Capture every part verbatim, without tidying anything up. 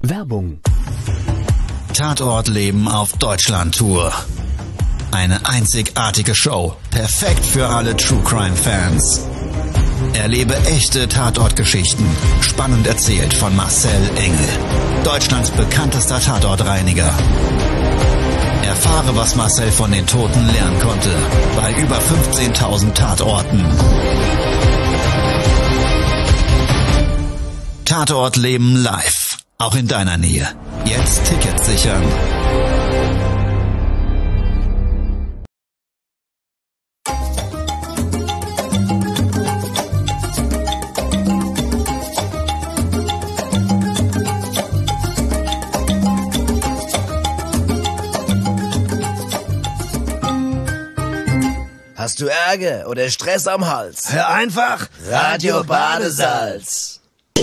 Werbung. Tatortleben auf Deutschland-Tour. Eine einzigartige Show, perfekt für alle True-Crime-Fans. Erlebe echte Tatortgeschichten, spannend erzählt von Marcel Engel, Deutschlands bekanntester Tatortreiniger. Erfahre, was Marcel von den Toten lernen konnte, bei über fünfzehntausend Tatorten. Tatortleben live, auch in deiner Nähe. Jetzt Tickets sichern. Hast du Ärger oder Stress am Hals? Hör einfach Radio Badesalz.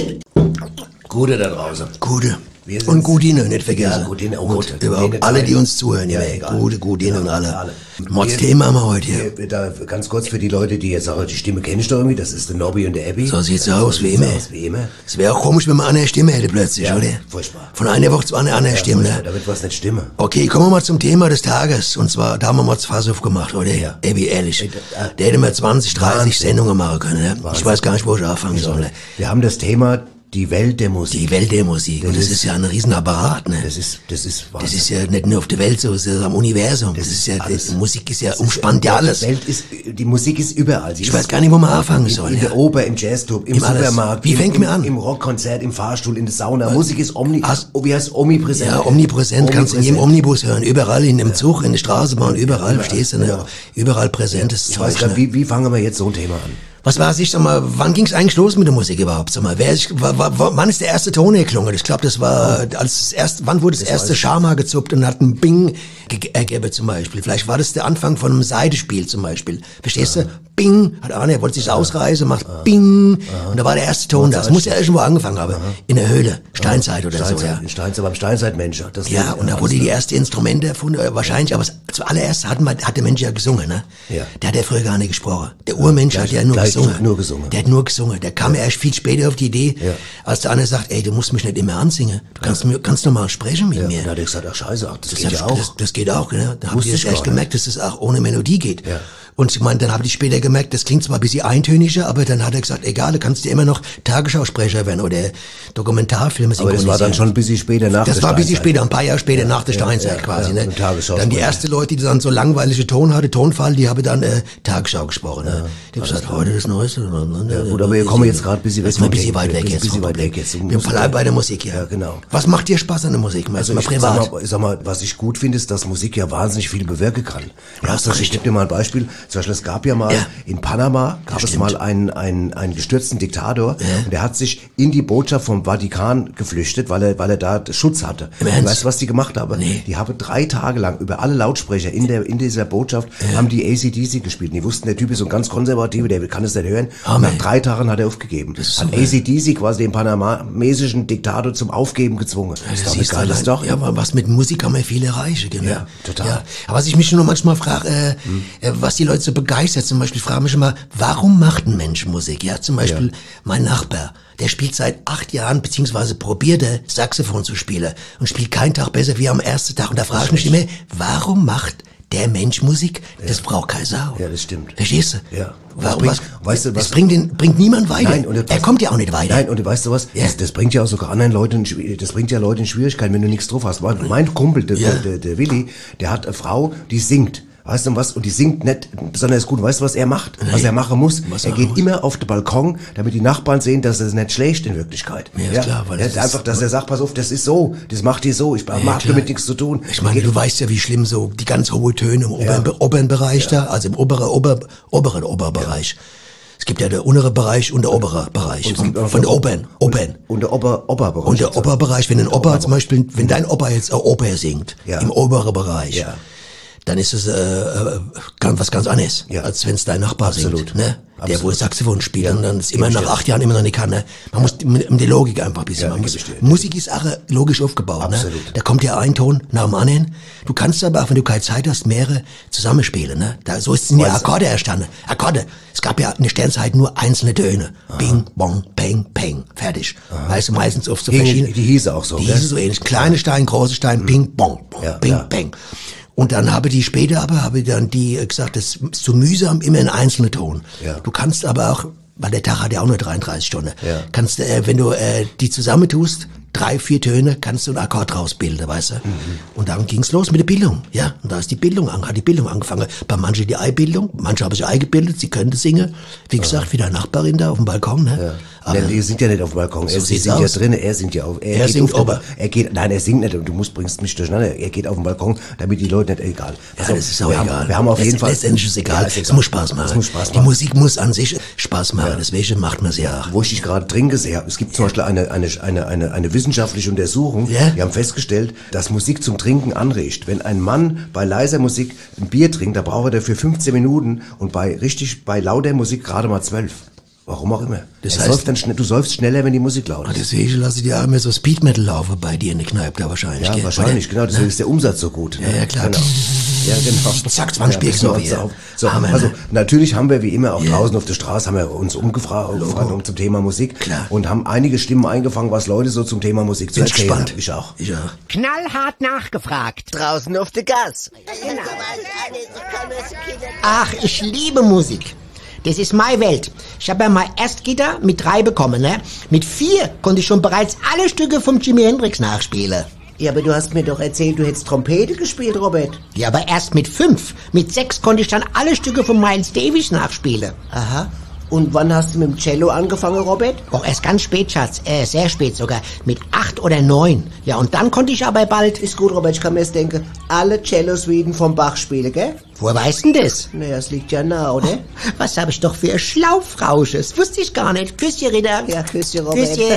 Gute da draußen. Gute. Und Gudine, nicht vergessen. Ja, Gudine, oh und gut. überhaupt Gudine, alle, die uns zuhören. Ja, Ja, egal. Gute, Gudine Ja, und alle. alle. Mods Thema haben wir heute hier. Hier, da, ganz kurz für die Leute, die jetzt sagen, die Stimme kennst du irgendwie, das ist der Nobby und der Abby. So sieht's so aus, wie sieht's immer. aus, wie immer. Es wäre auch komisch, wenn man eine Stimme hätte plötzlich, Ja, oder? furchtbar. Von einer Woche zu einer anderen Ja, Stimme, furchtbar, ne? da wird was nicht stimmen. Okay, kommen wir mal zum Thema des Tages. Und zwar, da haben wir mal das Fass aufgemacht, oder? Ja. Abby, ehrlich. Ey, da- Der hätte mal zwanzig, dreißig Wahnsinn. Sendungen machen können, ne? Ich Wahnsinn. weiß gar nicht, wo ich anfangen soll, ne? Wir haben das Thema die Welt der Musik. Die Welt der Musik. Und das ist ja ein Riesenapparat, ne? Das ist, das ist Das Wahnsinn. ist ja nicht nur auf der Welt so, es ist am Universum. Das, Das ist ist ja, alles. die Musik ist ja, umspannt ja alles. Die Welt ist, die Musik ist überall. Sie Ich ist weiß gar nicht, wo man anfangen soll. In Ja. der Oper, im Jazzclub, im, Im alles. Supermarkt. Wie im, fängt im, man an? Im Rockkonzert, im Fahrstuhl, in der Sauna. Musik ist omni, oh, wie heißt omnipräsent? Ja, omnipräsent, kannst du in jedem Omnipräsent. Omnibus hören, überall in dem Zug, in der Straßenbahn, überall, überall, verstehst du, ne? ja. Überall präsentes Ich weiß Zeug, gar ne? nicht, wie, wie fangen wir jetzt so ein Thema an? Was weiß ich, sag mal, wann ging's eigentlich los mit der Musik überhaupt? Sag mal, wer ist, wa- wa- wa- wann ist der erste Ton geklungen? Ich glaube, das war, als das erste, wann wurde das, Das erste weiß ich. Schama gezuppt und hat ein Bing ge- ergeben zum Beispiel? Vielleicht war das der Anfang von einem Seidespiel zum Beispiel. Verstehst du? Bing, hat einer, er wollte sich ausreißen, macht Bing, und da war der erste Ton da. Das muss ja irgendwo angefangen haben. In der Höhle, Steinzeit oder so, Steinzeit, ja. in Steinzeit, beim Steinzeitmensch. Das Ja, und da wurde die erste Instrumente erfunden, äh, wahrscheinlich, aber zuallererst hat, man, hat der Mensch ja gesungen, ne? Ja. Der hat ja früher gar nicht gesprochen. Der Urmensch gleich- hat ja nur gleich gesungen. nur gesungen. Der hat nur gesungen. Der kam erst viel später auf die Idee, Ja. als der andere sagt, ey, du musst mich nicht immer ansingen. Du kannst, mir, kannst nur mal sprechen mit Ja, mir. und dann hat er gesagt, ach scheiße, ach, das, Das, geht hab ja ich, auch. das, das geht auch, ne? Da habe Wusste ich ich erst gar gemerkt, dass das auch ohne Melodie geht. Ja. Und ich meine, dann habe ich später gemerkt, das klingt zwar ein bisschen eintöniger, aber dann hat er gesagt, egal, du kannst dir immer noch Tagesschausprecher werden oder Dokumentarfilme Aber das war dann schon ein bisschen später nach Das der war ein bisschen Steinzeit. später, ein paar Jahre später nach der ja, Steinzeit ja, quasi. ja, Ne? eine Tagesschau Dann die sprechen. ersten Leute, die dann so langweilige Ton hatten, Tonfall, die haben dann äh, Tagesschau gesprochen. Ne? Die haben gesagt, heute das Neueste. Ja, gut, aber wir kommen jetzt gerade ein bisschen weg Jetzt mal ein vom bisschen Thema. weit weg Ein jetzt. bisschen vom weit Problem. weg jetzt. Du Wir musst- bleiben bei der Musik, ja. Ja, genau. Was macht dir Spaß an der Musik? Mal, Also mal ich privat. Sag mal, sag mal, was ich gut finde, ist, dass Musik ja wahnsinnig viel bewirken kann. Ja, Ja, hast das, ich recht. gebe dir mal ein Beispiel. Zum Beispiel, es gab ja mal Ja. in Panama, gab Das es stimmt. mal einen, einen, einen gestürzten Diktator, und der hat sich in die Botschaft vom Vatikan geflüchtet, weil er, weil er da Schutz hatte. Im Und Ernst? weißt du, was die gemacht haben? Nee. Die haben drei Tage lang über alle Lautsprecher in der, in dieser Botschaft, haben die A C D C gespielt. Und die wussten, der Typ ist so ein ganz konservativer, der kann es nicht hören. Ah, Und nach man. drei Tagen hat er aufgegeben. ist Hat super. A C D C quasi den panamesischen Diktator zum Aufgeben gezwungen. Das ist doch eine siehst du, geile allein- Story. Ja, aber was mit Musik kann man viel erreichen, genau. Ja, total. Ja. Aber was ich mich nur manchmal frage, äh, äh, was die Leute so begeistert, zum Beispiel frage mich immer, warum macht ein Mensch Musik? Ja, zum Beispiel Ja. mein Nachbar, der spielt seit acht Jahren, beziehungsweise probierte Saxophon zu spielen und spielt keinen Tag besser wie am ersten Tag. Und da frage ich mich immer, warum macht der Mensch Musik? Das braucht keine Sau. Ja, das stimmt. Verstehst du? Ja. Warum, bringt- was, weißt du, das was- bringt, den, bringt niemand weiter. Nein, und er kommt ja auch nicht weiter. Nein, und weißt du was? Ja. Das, das bringt ja auch sogar anderen Leuten, in Schwi- das bringt ja Leute in Schwierigkeiten, wenn du nichts drauf hast. Mein, mein Kumpel, der, Ja. der, der, der Willi, der hat eine Frau, die singt. Weißt du was? Und die singt nicht besonders gut. Weißt du, was er macht? Was er machen muss? Was er er geht muss? immer auf den Balkon, damit die Nachbarn sehen, dass er es nicht schlägt in Wirklichkeit. Ja, ist klar, weil ja, das ist- einfach, dass er sagt, pass auf, das ist so, das macht die so, ich mag klar. damit nichts zu tun. Ich meine, du weißt ja, wie schlimm so die ganz hohe Töne im oberen, oberen Bereich da, also im oberen, ober, oberen Oberbereich. Es gibt ja der untere Bereich und der obere Bereich. Und es gibt auch Von der noch- Obern, Obern. Und der Ober, Oberbereich. Und der Oberbereich, wenn ein Opa zum Beispiel, wenn dein Opa jetzt ein Oper singt, Ja. im oberen Bereich, Ja. dann ist es äh, äh, ganz, was ganz anderes, Ja. als wenn es dein Nachbar Absolut. singt. Ne? Der, Absolut. wo Saxophon spielt Ja. und dann ist Geb immer ich nach dir. acht Jahren immer noch nicht kann. Ne? Man muss die, mit, mit der Logik einfach ein bisschen. Ja, man geb muss, ich dir. Musik ist auch logisch aufgebaut. Absolut. Ne? Da kommt ja ein Ton nach dem anderen. Du kannst aber auch, wenn du keine Zeit hast, mehrere zusammenspielen. Ne? Da, so sind ja Akkorde erstanden. Akkorde. Es gab ja in der Sternzeit nur einzelne Töne. Aha. Bing, bong, peng, peng. Fertig. Aha. Weißt du, meistens oft so Die, verschiedene. die hieße auch so. Die gell? hieße so ähnlich. Kleine Stein, große Stein, mhm. Bing, bong, bong Ja, Bing, ja. bang. Und dann habe die später aber, habe dann die gesagt, das ist zu mühsam, immer ein einzelner Ton. Ja. Du kannst aber auch, weil der Tag hat ja auch nur dreiunddreißig Stunden, Ja. kannst, äh, wenn du äh, die zusammentust, drei, vier Töne, kannst du einen Akkord rausbilden, weißt du? Mhm. Und dann ging's los mit der Bildung, ja. Und da ist die Bildung, an- hat die Bildung angefangen. Bei manchen die Eibildung, manche haben sich eingebildet, sie können singen. Wie gesagt, wie deine Nachbarin da auf dem Balkon, ne? Ja. Aber Nein, die sind ja nicht auf dem Balkon. So Er, sie sieht's sind ja aus. drinnen, er singt ja auf. Er geht singt auf den oben. Ba- Er geht, nein, er singt nicht. Du musst, bringst mich durcheinander. Er geht auf den Balkon, damit die Leute nicht, egal. Ja, Also, das ist auch wir egal. Haben, wir haben auf jeden Letzt- Fall. Letztendlich ist es egal. Ja, ist Es muss Spaß machen. Es muss Spaß Die machen. Musik muss an sich Spaß machen. Deswegen macht man sie auch. Wo ich dich gerade drin gesehen habe, es gibt zum Beispiel eine, eine, eine, eine, eine wissenschaftliche Untersuchung, Ja? die haben festgestellt, dass Musik zum Trinken anregt. Wenn ein Mann bei leiser Musik ein Bier trinkt, da braucht er dafür fünfzehn Minuten und bei richtig, bei lauter Musik gerade mal zwölf. Warum auch immer. Das Er heißt- säuft dann schnell, du säufst schneller, wenn die Musik laut Ah, ist. deswegen lasse ich dir auch immer so Speed Metal laufen bei dir in der Kneipe da wahrscheinlich. Ja, gell? wahrscheinlich, Oder? genau. Deswegen ist der Umsatz so gut. Ja, ja, klar. Genau. Ja, genau. Zack, zwanzig Bier so, so, ja. so, Hammer, also ne? natürlich haben wir wie immer auch draußen auf der Straße haben wir uns umgefragt umgefragt zum Thema Musik Klar. und haben einige Stimmen eingefangen, was Leute so zum Thema Musik zu Bin ich erzählen gespannt. haben. Ich auch. Ich auch. Knallhart nachgefragt. Draußen auf der Gas. Ach, ich liebe Musik. Das ist meine Welt. Ich habe ja mal Erstgitter mit drei bekommen, ne? Mit vier konnte ich schon bereits alle Stücke vom Jimi Hendrix nachspielen. Ja, aber du hast mir doch erzählt, du hättest Trompete gespielt, Robert. Ja, aber erst mit fünf. Mit sechs konnte ich dann alle Stücke von Miles Davis nachspielen. Aha. Und wann hast du mit dem Cello angefangen, Robert? Auch erst ganz spät, Schatz. Äh, sehr spät sogar. Mit acht oder neun. Ja, und dann konnte ich aber bald... Ist gut, Robert, ich kann mir jetzt denken, alle Cello-Suiten vom Bach spielen, gell? Woher weißt denn das? Naja, es liegt ja nah, oder? Was habe ich doch für Schlaufrausches? Wusste ich gar nicht. Küsschen, Ritter. Ja, Küsschen, Robert. Küsschen.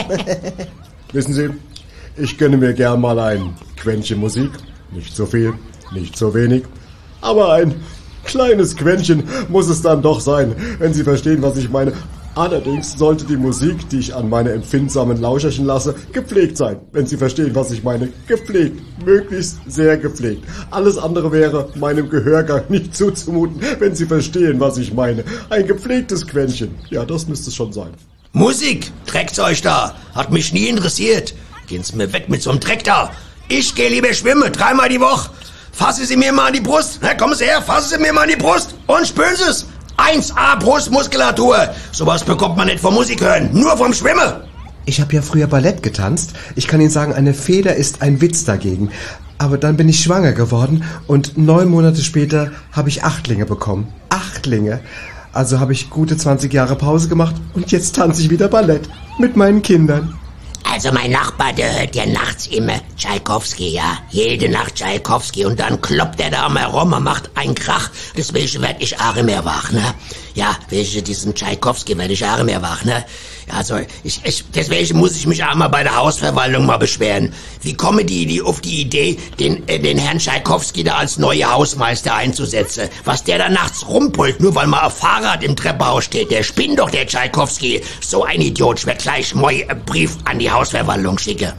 Wissen Sie, ich gönne mir gern mal ein Quäntchen Musik. Nicht so viel, nicht so wenig, aber ein kleines Quäntchen muss es dann doch sein, wenn Sie verstehen, was ich meine. Allerdings sollte die Musik, die ich an meine empfindsamen Lauscherchen lasse, gepflegt sein. Wenn Sie verstehen, was ich meine. Gepflegt. Möglichst sehr gepflegt. Alles andere wäre meinem Gehörgang nicht zuzumuten, wenn Sie verstehen, was ich meine. Ein gepflegtes Quäntchen. Ja, das müsste es schon sein. Musik, trägt's euch da. Hat mich nie interessiert. Gehen Sie mir weg mit so einem Dreck da. Ich gehe lieber schwimmen, dreimal die Woche. Fassen Sie mir mal an die Brust. Na, kommen Sie her, fassen Sie mir mal an die Brust. Und spüren Sie es. eins A Brustmuskulatur. Sowas bekommt man nicht vom Musik hören, nur vom Schwimmen. Ich habe ja früher Ballett getanzt. Ich kann Ihnen sagen, eine Feder ist ein Witz dagegen. Aber dann bin ich schwanger geworden und neun Monate später habe ich Achtlinge bekommen. Achtlinge. Also habe ich gute zwanzig Jahre Pause gemacht und jetzt tanze ich wieder Ballett mit meinen Kindern. Also mein Nachbar, der hört ja nachts immer Tschaikowski, ja. Jede Nacht Tschaikowski und dann kloppt er da mal rum und macht einen Krach. Deswegen werd ich auch immer wach, ne? Ja, wegen diesem Tschaikowski werd ich auch immer wach, ne? Also, ich, ich, deswegen muss ich mich auch mal bei der Hausverwaltung mal beschweren. Wie kommen die, die auf die Idee, den, äh, den Herrn Tschaikowski da als neue Hausmeister einzusetzen? Was der da nachts rumpult, nur weil mal auf Fahrrad im Treppenhaus steht. Der spinnt doch, der Tschaikowski. So ein Idiot. Ich werd gleich mal einen Brief an die Hausverwaltung schicken.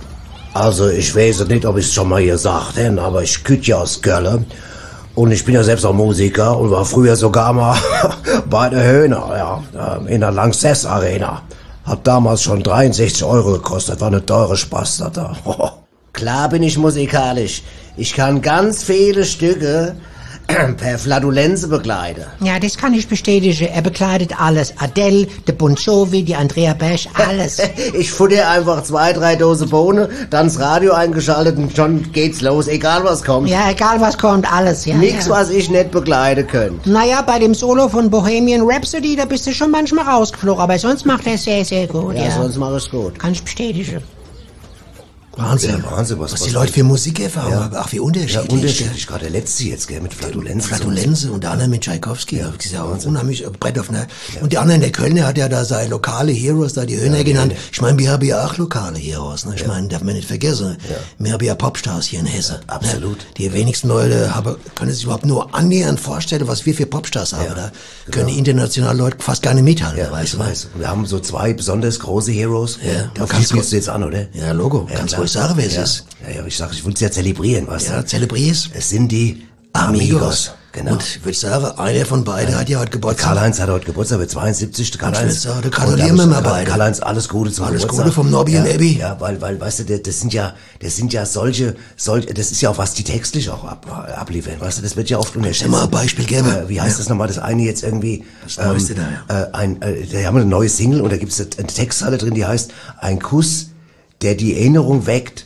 Also ich weiß nicht, ob ich es schon mal gesagt habe, aber ich küt ja aus Köln. Und ich bin ja selbst auch Musiker und war früher sogar mal bei der Höhner, ja, in der Lanxess Arena. Hat damals schon dreiundsechzig Euro gekostet, war eine teure Spaß da. Klar bin ich musikalisch. Ich kann ganz viele Stücke per Flatulenze begleiten. Ja, das kann ich bestätigen. Er bekleidet alles. Adele, de Bon Jovi, die Andrea Berg, alles. Ich futter einfach zwei, drei Dose Bohne, dann das Radio eingeschaltet und schon geht's los, egal was kommt. Ja, egal was kommt, alles. Ja, Nix, ja. was ich nicht begleiten könnte. Naja, bei dem Solo von Bohemian Rhapsody, da bist du schon manchmal rausgeflogen, aber sonst macht er sehr, sehr gut, Ja, ja. sonst mach ich's gut. Kann ich bestätigen. Wahnsinn. Ja, Wahnsinn, was, was, was die Leute für Musikerfahrung haben. Ach, wie unterschiedlich. Ja, unterschiedlich. Gerade der letzte jetzt, gell, mit Flatulenzen. Flatulenze und der andere mit Tschaikowski. Ja, das ist ja auch unheimlich Brett auf, ne? Ja. Und der andere, der Kölner, hat ja da seine lokale Heroes, da die Höhner ja, genannt. Ja, ja. Ich meine, wir haben ja auch lokale Heroes, ne? Ich ja. meine, darf man nicht vergessen. Ja. Wir haben ja Popstars hier in Hessen. Ja, absolut. Ne? Die wenigsten Leute haben, können sich überhaupt nur annähernd vorstellen, was wir für Popstars haben. Ja, da genau. können die internationalen Leute fast gar nicht mithalten. Ja, weißt du, weiß. Wir haben so zwei besonders große Heroes. Ja. Auf die spielst du jetzt an, oder? Ja, Logo. Ja, kannst ruhig sagen, wer es ja. ist. Ja, ja, ich sag, ich will es ja zelebrieren, was? Ja, zelebrier's. Es sind die Amigos. Amigos. Genau. Und ich würde sagen, einer von beiden ja. hat ja heute Geburtstag. Karl-Heinz hat heute Geburtstag, wird zweiundsiebzig. Karl-Heinz. Da gratulieren wir mal beide. Karl-Heinz, alles Gute zum alles Geburtstag. Alles Gute vom Nobby ja, und Abby. Ja, weil, weil, weißt du, das sind ja, das sind ja solche, solche, das ist ja auch, was die textlich auch ab, abliefern, weißt du, das wird ja oft unterschätzt. Mal ein Beispiel geben. Äh, wie heißt ja. das nochmal, das eine jetzt irgendwie, das Neueste ähm, da, ja. äh, ein, äh, da haben wir eine neue Single und da gibt es eine Textzeile drin, die heißt, ein Kuss, der die Erinnerung weckt,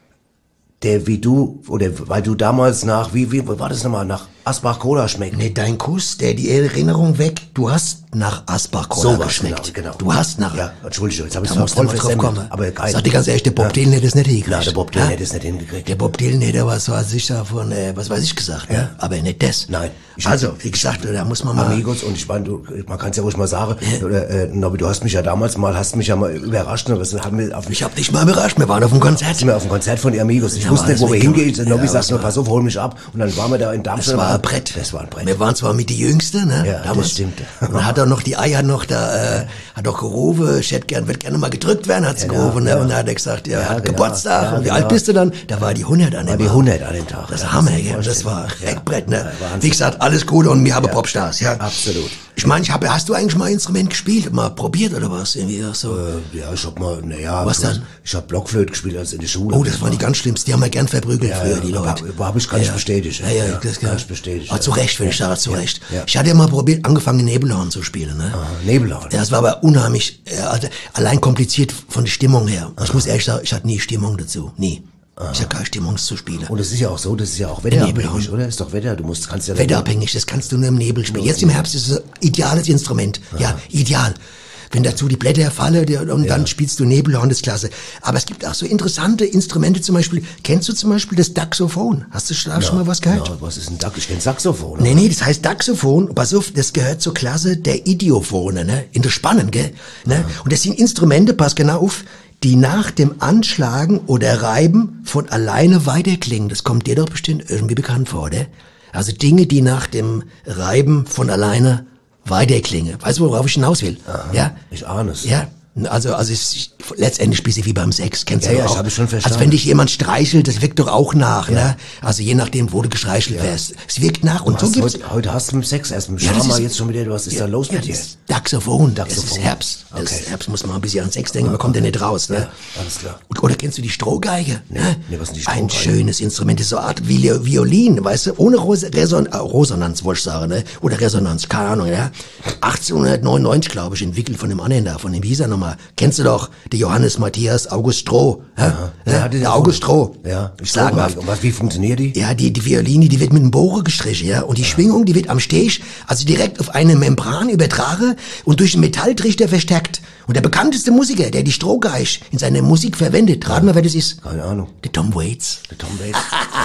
der wie du, oder weil du damals nach, wie, wie war das nochmal, nach Asbach-Cola schmeckt. Nee, dein Kuss, der die Erinnerung weckt, du hast nach Asbach-Cola so geschmeckt. Genau, genau. Du hast nach... Ja, Entschuldigung, jetzt habe ich da es voll drauf kommen. Aber geil. Sag dir ganz ehrlich, der Bob ja. Dylan hätte es nicht hingekriegt. Nein, der Bob Dylan ja? hätte es nicht hingekriegt. Der Bob Dylan hätte was, was ich da von, äh, was weiß ich gesagt, ja. ne? Aber nicht das. Nein. Ich also, wie gesagt, da muss man mal... Amigos, und ich meine, du, man kann es ja ruhig mal sagen, ja. oder, äh, Nobby, du hast mich ja damals mal, hast mich ja mal überrascht. Ne? Was, haben wir auf, ich hab dich mal überrascht, wir waren auf dem Konzert. Sind wir auf dem Konzert von den Amigos. Ich ja, wusste nicht, wo wir hingehen. Nobby ja, sagt nur, pass auf, hol mich ab. Und dann waren wir da in Darmstadt. Das war ein Brett. Das war ein Brett. Wir waren zwar mit die Jüngste, ne? Ja, damals. Das stimmt. Und hat auch noch die Eier noch da, äh, hat auch gerufen, ich hätte gern, wird gerne mal gedrückt werden, hat sie ja, gerufen, ne? Ja. Und dann hat er gesagt, ja, ja hat genau. Geburtstag. Ja, und wie genau. alt bist du dann? Da war die hundert an dem Tag. War die hundert an dem Tag. Das ja, Hammer, ja. Das war Eckbrett, ne? Ja, wie gesagt, alles Gute und wir haben ja. Popstars, ja. Absolut. Ich meine, ich habe, hast du eigentlich mal ein Instrument gespielt, mal probiert oder was? Irgendwie so. Äh, ja, ich hab mal, naja. Was dann? Ich hab Blockflöte gespielt als in der Schule. Oh, das waren die ganz schlimmsten. Die haben wir gern verprügelt ja, früher, ja, die Leute. Aber habe ich gar nicht ja, bestätigt. Ja, ja, ja das kann ich bestätigt. Aber zu Recht, wenn ich sage, zu Recht. Ja. Ich hatte ja mal probiert, angefangen, Nebelhorn zu spielen, ne? Ah, Nebelhorn. Ja, das war aber unheimlich, äh, also allein kompliziert von der Stimmung her. Aha. Ich muss ehrlich sagen, ich hatte nie Stimmung dazu. Nie. Aha. Ich habe keine Stimmung zu spielen. Und es ist ja auch so, das ist ja auch wetterabhängig, oder? Ist doch Wetter, du musst, kannst ja... Wetterabhängig, das kannst du nur im Nebel spielen. Jetzt im Herbst ist es ein ideales Instrument. Aha. Ja, ideal. Wenn dazu die Blätter fallen und ja. dann spielst du Nebelhorn, das ist klasse. Aber es gibt auch so interessante Instrumente, zum Beispiel, kennst du zum Beispiel das Daxophon? Hast du da ja. schon mal was gehört? Ja, was ist ein Dax? Ich kenn Saxophon. Nee, nee, das heißt Daxophon. Pass auf, das gehört zur Klasse der Idiophone, ne? In der Spannen, gell? Ne? Ja. Und das sind Instrumente, pass genau auf, die nach dem Anschlagen oder Reiben von alleine weiterklingen. Das kommt dir doch bestimmt irgendwie bekannt vor, oder? Also Dinge, die nach dem Reiben von alleine weiterklingen. Weißt du, worauf ich hinaus will? Aha, ja? Ich ahne es. Ja. Also, also es, letztendlich bist du wie beim Sex, kennst ja, du ja, auch. Ja, habe ich schon verstanden. Also wenn dich jemand streichelt, das wirkt doch auch nach, ja. ne? Also je nachdem, wo du gestreichelt ja. wärst. Es wirkt nach. Du und so gibt's. Heute, heute hast du mit Sex erst mit ja, Schama ist, jetzt schon wieder, was ist ja, da los ja, mit dir? Daxophon, das Daxophon. ist Herbst. Das okay. ist Herbst, muss man ein bisschen an Sex denken, man kommt ja nicht raus, ne? Ja, alles klar. Oder kennst du die Strohgeige? Nee, nee, was sind die Ein Strohgeige? schönes Instrument, das ist so eine Art Violin, weißt du, ohne Reson äh, Resonanz, wollte ich sagen, ne? Oder Resonanz, keine Ahnung, ja? achtzehnhundertneunundneunzig, glaube ich, entwickelt von dem anderen da, von dem, wie hieß er nochmal? Kennst du doch, der Johannes Matthias August Stroh, ja? Ja, der, der August Stroh. Ja, ich sag mal. Und was, wie funktioniert die? Ja, die, die Violine, die wird mit einem Bohrer gestrichen, ja? Und die ja. Schwingung, die wird am Steg, also direkt auf eine Membran übertragen und durch einen Metalltrichter verstärkt. Und der bekannteste Musiker, der die Strohgeige in seiner Musik verwendet, raten wir, wer das ist? Keine Ahnung. Der Tom Waits. Der Tom Waits.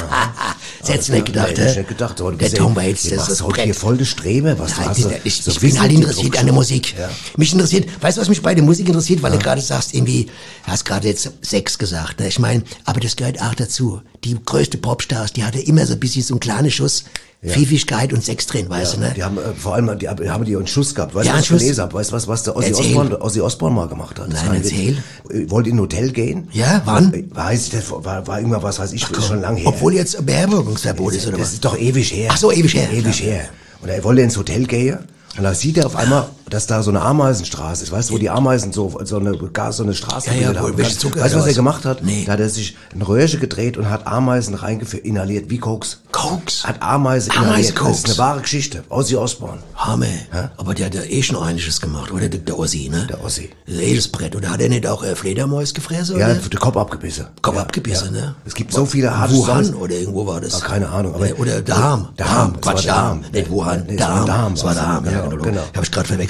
Das hättest du nicht gedacht, nee, hä? Ich nicht gedacht. Der gesehen, Tom Waits, das ist heute hier voll das Strebe, was Nein, du hast. Ich, so ich bin halt interessiert an der Musik. Ja. Mich interessiert, weißt du, was mich bei der Musik interessiert? Weil ja. du gerade sagst, irgendwie, hast gerade jetzt Sex gesagt, ne? Ich meine, aber das gehört auch dazu. Die größte Popstars, die hatte immer so ein bisschen so einen kleinen Schuss. Ja. Pfiffigkeit und Sex drin, weißt ja, du, ne? Die haben äh, vor allem, die haben die einen Schuss gehabt. Weißt du, ja, was ich Schuss. gelesen habe? Weißt du, was, was der Ozzy Osbourne, Ozzy Osbourne mal gemacht hat? Nein, erzähl. Wollte in ein Hotel gehen. Ja, wann? Weiß ich, das war, war irgendwann was, weiß ich, Ach, schon lange her. Obwohl jetzt Beherbergungsverbot ist, oder das was? Das ist doch ewig her. Ach so, ewig her. Ewig ja. her. Und er wollte ins Hotel gehen. Und da sieht er auf einmal, dass da so eine Ameisenstraße ist. Weißt du, wo die Ameisen so, so eine, so eine Straße ja, ja, haben. Weißt du, was er gemacht hat? Nee. Da hat er sich ein Röhrchen gedreht und hat Ameisen reingeführt, inhaliert, wie Koks. Koks? Hat Ameisen inhaliert. Das ist eine wahre Geschichte. Ozzy Osbourne. Hammer. Ja? Aber der hat ja eh schon einiges gemacht, oder? Der, der Ozzy, ne? Der Ozzy. Das ist eh das Brett. Oder hat er nicht auch äh, Fledermäus gefressen, ja, oder? Ja, den Kopf abgebissen. Kopf ja, abgebissen, ja. ne? Es gibt so viele harte Wuhan Songs. oder irgendwo war das? Ah, keine Ahnung. Aber oder der Darm. Darm. Quatsch, Darm. Nicht Wuhan. Nee, Darm. Darm. Das war Darm, ja, genau. genau. Hab ich gerade verwechselt.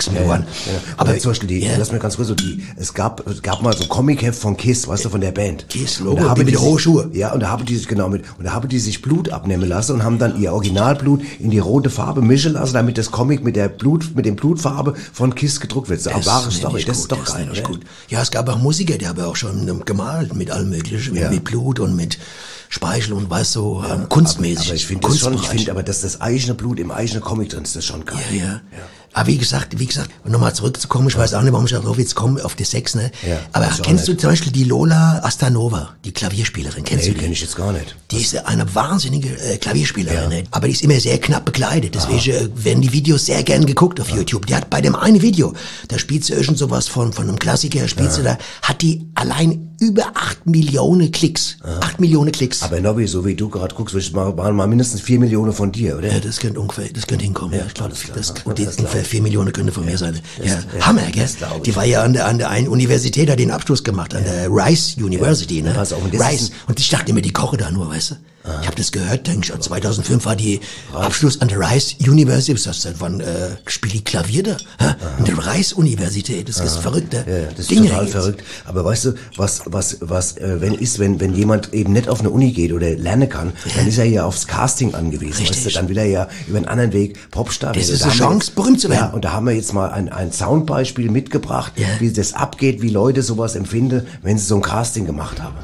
nichts mehr geworden. Ja, ja. Aber, aber zum Beispiel, die, ja. lass mir ganz kurz so, die, es gab, es gab mal so ein Comic-Heft von Kiss, weißt du, von der Band. Kiss, Logo, und da haben die mit hohen Schuhe. Ja, und da haben die sich, genau, mit, und da haben die sich Blut abnehmen lassen und haben dann ihr Originalblut in die rote Farbe mischen lassen, damit das Comic mit der Blut, mit dem Blutfarbe von Kiss gedruckt wird. So eine wahre Story, das ist doch geil, oder? Gut. Ja, es gab auch Musiker, die haben ja auch schon gemalt mit allem Möglichen, ja. mit Blut und mit Speichel und weiß so, ja, ähm, kunstmäßig. Aber, aber ich finde das schon, ich finde aber, dass das eigene Blut im eigenen Comic drin ist, das ist schon geil. Ja, ja. ja. Aber wie gesagt, wie gesagt, nochmal zurückzukommen, ich weiß auch nicht, warum ich darauf jetzt komme, auf die Sex, ne? Ja, aber kennst du zum Beispiel die Lola Astanova, die Klavierspielerin, kennst nee, du die? Kenn ich jetzt gar nicht. Die ist eine wahnsinnige äh, Klavierspielerin, ja. ne? Aber die ist immer sehr knapp bekleidet, deswegen äh, werden die Videos sehr gern geguckt auf ja. YouTube. Die hat bei dem einen Video, da spielt sie irgend sowas von, von einem Klassiker, spielt ja. sie da, hat die allein über acht Millionen Klicks. Ja. acht Millionen Klicks. Aber Nobby, so wie du gerade guckst, waren mal mindestens vier Millionen von dir, oder? Ja, das könnte ungefähr, das könnte hinkommen. Ja, ich glaube, das, das, das, und die ungefähr vier Millionen könnte von mir sein. Ja, ja, Hammer, gell? Die war ja an der, an der einen Universität, hat den Abschluss gemacht, an der Rice University, ne? Also Rice. Und ich dachte immer, die koche da nur, weißt du? Ah. Ich habe das gehört, denke ich, zweitausendfünf war die Rice. Abschluss an der Rice University. Was heißt das? Wann äh, spielt die Klavier da? An der Rice Universität. Das ist verrückt, ne? Ja, ja, das ist Dinge total verrückt. Aber weißt du, was, was, was, äh, wenn ist, wenn, wenn jemand eben nicht auf eine Uni geht oder lernen kann, ja. dann ist er ja aufs Casting angewiesen. Richtig. Weißt du, dann will er ja über einen anderen Weg Popstar werden. Das ist eine Chance, jetzt, berühmt zu werden. Ja, und da haben wir jetzt mal ein, ein Soundbeispiel mitgebracht, ja. wie das abgeht, wie Leute sowas empfinden, wenn sie so ein Casting gemacht haben.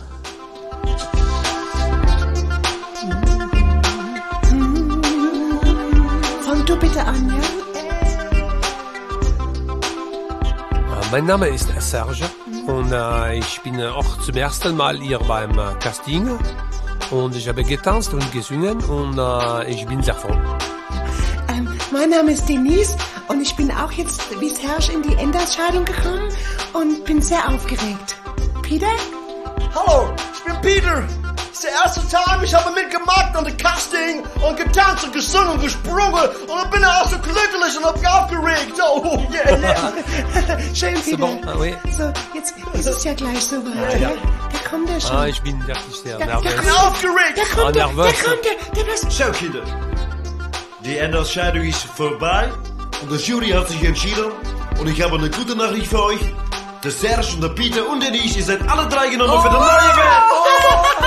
Fang du bitte an, ja? Mein Name ist Serge und äh, ich bin auch zum ersten Mal hier beim äh, Casting und ich habe getanzt und gesungen und äh, ich bin sehr froh. Ähm, mein Name ist Denise und ich bin auch jetzt wie Serge in die Endausscheidung gekommen und bin sehr aufgeregt. Peter? Hallo, ich bin Peter. Das ist der erste Tag, ich habe mitgemacht an dem Casting und getanzt und gesungen und gesprungen und dann bin ich auch so glücklich und hab mich aufgeregt. Oh, yeah, yeah. Schön, Peter. Bon? Ah, oui. So, jetzt ist es ja gleich so weit, ja, ja. Da kommt er schon. Ah, ich bin wirklich sehr da, nervös. Ich bin aufgeregt. Da kommt ah, der, nervös. da kommt der, der was... So, Kinder. Die Endausscheidung ist vorbei und die Jury hat sich entschieden und ich habe eine gute Nachricht für euch. Der Serge und der Peter und der Denise, ihr seid alle drei genommen oh. für die neue Welt. Oh.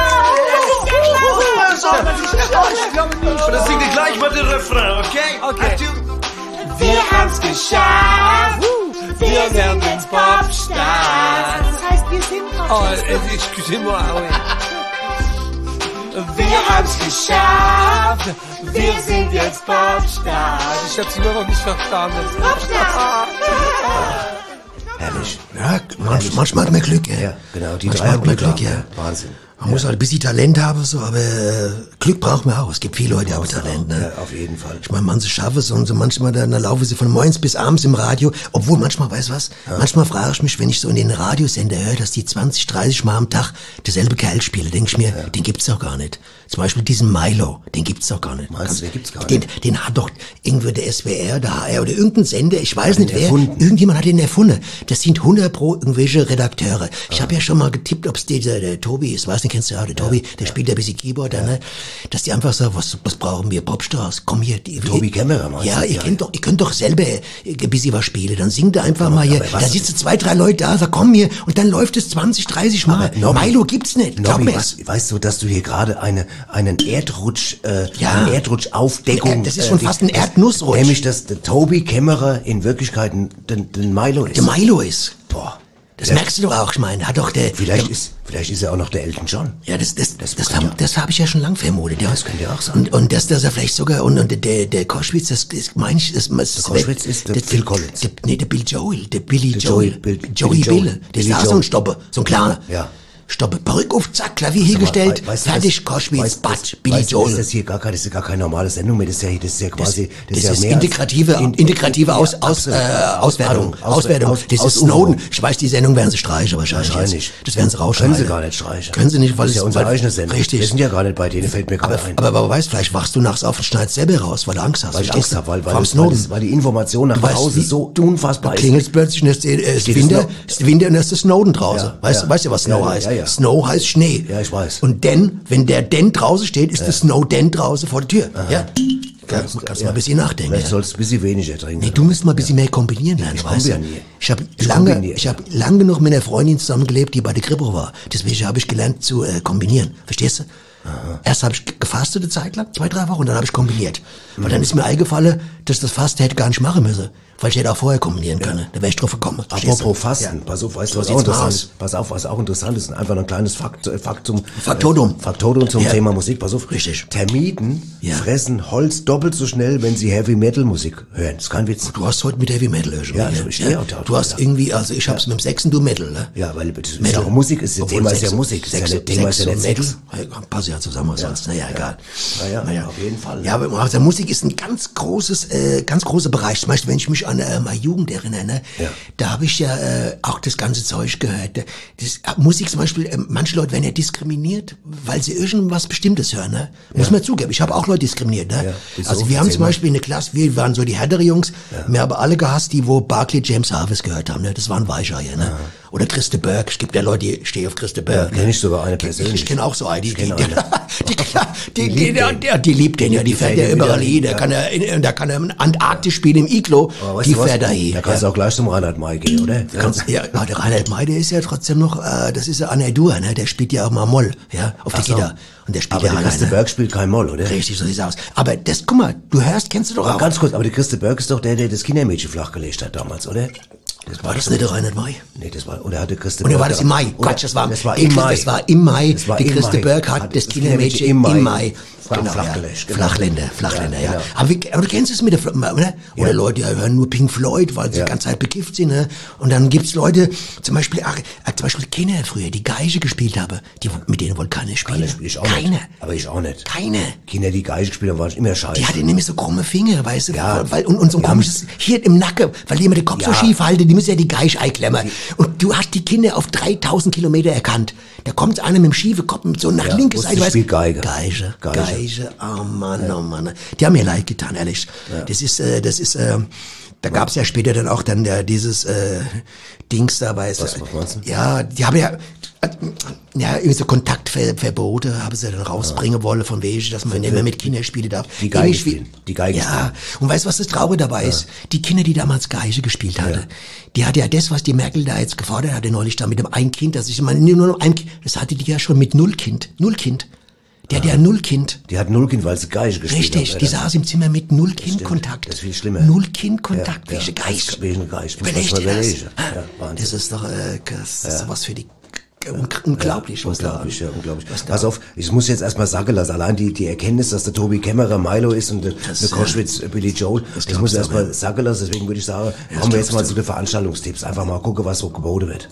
Und dann singt ihr gleich mal den Refrain, okay? Okay. Wir haben's geschafft. Wir sind jetzt Popstars. Das heißt, wir sind Popstars. Oh, excusez-moi. Wir haben's geschafft. Wir sind jetzt Popstars. Ich hab's immer noch nicht verstanden. Popstars. Herrlich. Ja, manch, manchmal hat man Glück, ja. Ja, genau, die manchmal drei hat man Glück, ja. ja. Wahnsinn. Man ja. muss halt ein bisschen Talent haben, so, aber äh, Glück braucht man auch. Es gibt viele Leute, die haben Talent, ne? Ja, auf jeden Fall. Ich meine, manche schaffen es und so manchmal, dann, dann laufen sie von morgens bis abends im Radio. Obwohl, manchmal, weißt du was? Ja. Manchmal frage ich mich, wenn ich so in den Radiosender höre, dass die zwanzig, dreißig Mal am Tag derselbe Kerl spielen, denke ich mir, ja. den gibt's doch gar nicht. Zum Beispiel diesen Milo, den gibt's doch gar nicht. Meinst du, den gibt's gar den, nicht? Den hat doch irgendwo der S W R, der H R oder irgendein Sender, ich weiß nicht wer, erfunden. Irgendjemand hat den erfunden. Das sind hundert pro irgendwelche Redakteure. Ich habe ja schon mal getippt, ob's dieser der Tobi ist, weißt du, kennst du ja, der Tobi, ja. der spielt ja ein bisschen Keyboard, ja. ne? Dass die einfach sagen, was, was brauchen wir, Popstars, komm hier. Die, Tobi Kämmerer, meinst du? Ja, ihr ja, könnt ja. doch, ihr könnt doch selber ein bisschen was spielen, dann singt er einfach aber, mal hier, da sitzen zwei, drei Leute da, sag, komm hier, und dann läuft es zwanzig, dreißig Mal. Nobby, Milo gibt's nicht, glaub Nobby, mir. weißt, weißt du, dass du hier gerade eine, einen Erdrutsch, äh, ja. eine Erdrutschaufdeckung, das ist schon äh, fast ein Erdnussrutsch. Nämlich, dass der Tobi Kämmerer in Wirklichkeit den, den Milo ist. Der Milo ist. Boah. Das ja. merkst du doch auch, ich meine, hat doch der... Vielleicht der, ist, vielleicht ist er auch noch der Elton John. Ja, das, das, das, das, das, hab, das habe ich ja schon lang vermutet, ja. Das könnte ja auch sein. Und, und dass, dass er vielleicht sogar, und, und der, der Koschwitz, das, das meine ich, das, das der Koschwitz ist der, der Phil Collins. Der, nee, der Bill Joel, der Billy der Joel. Joel, Bill, Joey Billy Bill, der ist auch so ein Stopper, so ein kleiner. Ja. Stoppe, Perücke auf, zack, Klavier hingestellt, weißt, fertig, Koschwitz, Batsch, Billy weißt, Joel. Das ist hier gar keine, das ist gar keine normale Sendung mehr, das ist ja, das ist ja quasi, das, das, das ist, ist ja mehr integrative, in, integrative aus, aus, äh, Auswertung, Auswertung. Aus, das ist Snowden. Ich weiß, die Sendung werden sie streichen wahrscheinlich. Wahrscheinlich. Jetzt. Das werden sie rausschneiden. Können sie gar nicht streichen. Können sie nicht, weil das ist ja unsere eigene Sendung. Richtig. Wir sind ja gar nicht bei denen, fällt mir gerade ein. Aber, aber, aber weißt, vielleicht wachst du nachts auf und schneidest selber raus, weil du Angst hast. Weil ich Angst habe, weil, weil, weil, das, weil die Information nach Hause so unfassbar ist. Klingelt plötzlich, es ist Winter, es ist Winter und es ist Snowden draußen. Ja, weißt, ja. weißt du, was Snow ja, heißt? Ja, ja. Snow heißt Schnee. Ja, ich weiß. Und denn, wenn der denn draußen steht, ist ja. der Snow denn draußen vor der Tür. Aha. Ja? Kannst, kannst ja. mal ein bisschen nachdenken. Vielleicht ja. sollst du ein bisschen weniger trinken. Nee, du musst mal ein bisschen ja. mehr kombinieren lernen, ich weißt du? Ja nie. Ich habe ich lange, ich habe lange noch mit einer Freundin zusammengelebt, die bei der Kripo war. Deswegen habe ich gelernt zu äh, kombinieren. Verstehst du? Aha. Erst habe ich gefastet eine Zeit lang, zwei, drei Wochen, und dann habe ich kombiniert. Mhm. Weil dann ist mir eingefallen, dass das Fasten hätte gar nicht machen müssen. Weil ich hätte auch vorher kombinieren können. Ja. Da wäre ich drauf gekommen. Apropos Fasten, ja. pass auf, weißt du, was auch interessant ist? Pass auf, was auch interessant ist, einfach ein kleines Fakt, Fakt zum, Faktotum. Äh, Faktotum zum ja. Thema Musik, pass auf. Richtig. Termiten ja. fressen Holz doppelt so schnell, wenn sie Heavy Metal Musik hören. Das ist kein Witz. Du hast heute mit Heavy Metal schon. Ja, ich ja. ja. Du hast irgendwie, also ich hab's ja. mit dem Sechsen, du Metal, ne? Ja, weil das ist ja auch Musik, ist das Thema ist ja Musik. Sechs, das Thema ist ja nicht Sex. Passt ja zusammen, was sonst. Naja, egal. Naja, naja, auf jeden Fall. Ja, aber also Musik ist ein ganz großes, äh, ganz großer Bereich. Zum Beispiel, wenn ich mich an äh, meine Jugend erinnere, ne, ja. da habe ich ja äh, auch das ganze Zeug gehört. Das, Musik zum Beispiel, äh, manche Leute werden ja diskriminiert, weil sie irgendwas Bestimmtes hören. Ne? Muss ja. man zugeben. Ich habe auch Leute diskriminiert. Ne? Ja, also wir haben zum Beispiel in der Klasse, wir waren so die härtere Jungs, ja. wir haben alle gehasst, die wo Barclay James Harvest gehört haben. Ne? Das waren Weicheier. Ne? Oder Christe Burke. Es gibt ja Leute, die stehen auf Christe Burke. Ja, kenne ich sogar eine persönlich. Ich, ich kenne auch so eine. Die, die, die, eine. die, die, die, die, die, die, die liebt den ja. Die fährt ja überall hin. Da kann er, da kann er in Antarktis spielen, im Iglo. Die fährt da hin. Da kannst du auch gleich zum Reinhard May gehen, oder? Kannst, ja, der Reinhard May, der ist ja trotzdem noch, äh, das ist ja Anna Dur, ne? Der spielt ja auch mal Moll, ja, auf der Gitarre. Und der spielt aber ja der Christe Burke spielt kein Moll, oder? Richtig, so sieht's aus. Aber das, guck mal, du hörst, kennst du doch aber auch. Ganz kurz, aber der Christe Burke ist doch der, der das Kindermädchen flachgelegt hat damals, oder? Das war das nicht der Reinhard May? Nee, das war, oder hatte Christe Burke. Oder war das im Mai? Quatsch, das war, das war im Mai. Das war im Mai. Das war die im Christe Mai. Burke hat, hat das Kindermädchen im Mai. Im Mai. Genau, flachgelegt. Ja. Flachländer, Flachländer, ja. ja. Genau. Aber, wie, aber du kennst es mit der, Fl oder? Oder ja. Leute, die hören nur Pink Floyd, weil sie ja. die ganze Zeit bekifft sind, ne? Und dann gibt's Leute, zum Beispiel, ach, zum Beispiel Kinder früher, die Geige gespielt haben, die, mit denen wollte keiner spielen. Keine spiel ich auch keine. nicht. Aber ich auch nicht. Keine. Kinder, die Geige gespielt haben, waren immer scheiße. Die hatten nämlich so krumme Finger, weißt du? Ja. Weil, und, und so ein komisches, hier im Nacken, weil die immer den Kopf ja. so schief halten, die müssen ja die Geige einklemmen. Und du hast die Kinder auf dreitausend Kilometer erkannt. Da kommt einer mit dem schiefen Kopf, so nach ja, linke Seite, weißt du? Geige. Geige. Geige. Geige. Oh Mann, oh Mann. Die haben mir leid getan, ehrlich. Ja. Das ist, äh, das ist, äh, da gab's ja später dann auch dann der, dieses, äh, Dings da, weißt du? Was, was meinst du? Ja, die haben ja, ja, irgendwie so Kontaktverbote haben sie dann rausbringen ja. wollen, von wegen, dass man nicht mehr mit Kindern spielen darf. Die Geige spielen. Die Geige Ja, spielen. und weißt du, was das Traurige dabei ja. ist? Die Kinder, die damals Geige gespielt hatten, ja. die hatte ja das, was die Merkel da jetzt gefordert hatte, neulich da mit dem ein Kind, dass ich meine, nur noch ein Kind, das hatte die ja schon mit null Kind. Null Kind. Die hat ja null Kind. Die hat null Kind, weil sie Geige gespielt hat. Richtig, die saß im Zimmer mit null Kind Kontakt. Das ist viel schlimmer. Null Kind Kontakt, ja, welche ja. Geige. Welche Geige. Überleg dir das. Ja, das ist doch, äh, das ist ja. was für die, unglaublich, ja, was unglaublich, da, ja, unglaublich. Pass auf, ich muss jetzt erstmal sagen lassen, allein die, die Erkenntnis, dass der Tobi Kämmerer Milo ist und der, der Koschwitz äh, Billy Joel, das, das muss ich erstmal sagen lassen, deswegen würde ich sagen, ja, kommen wir jetzt mal du. zu den Veranstaltungstipps. Einfach mal gucken, was so geboten wird.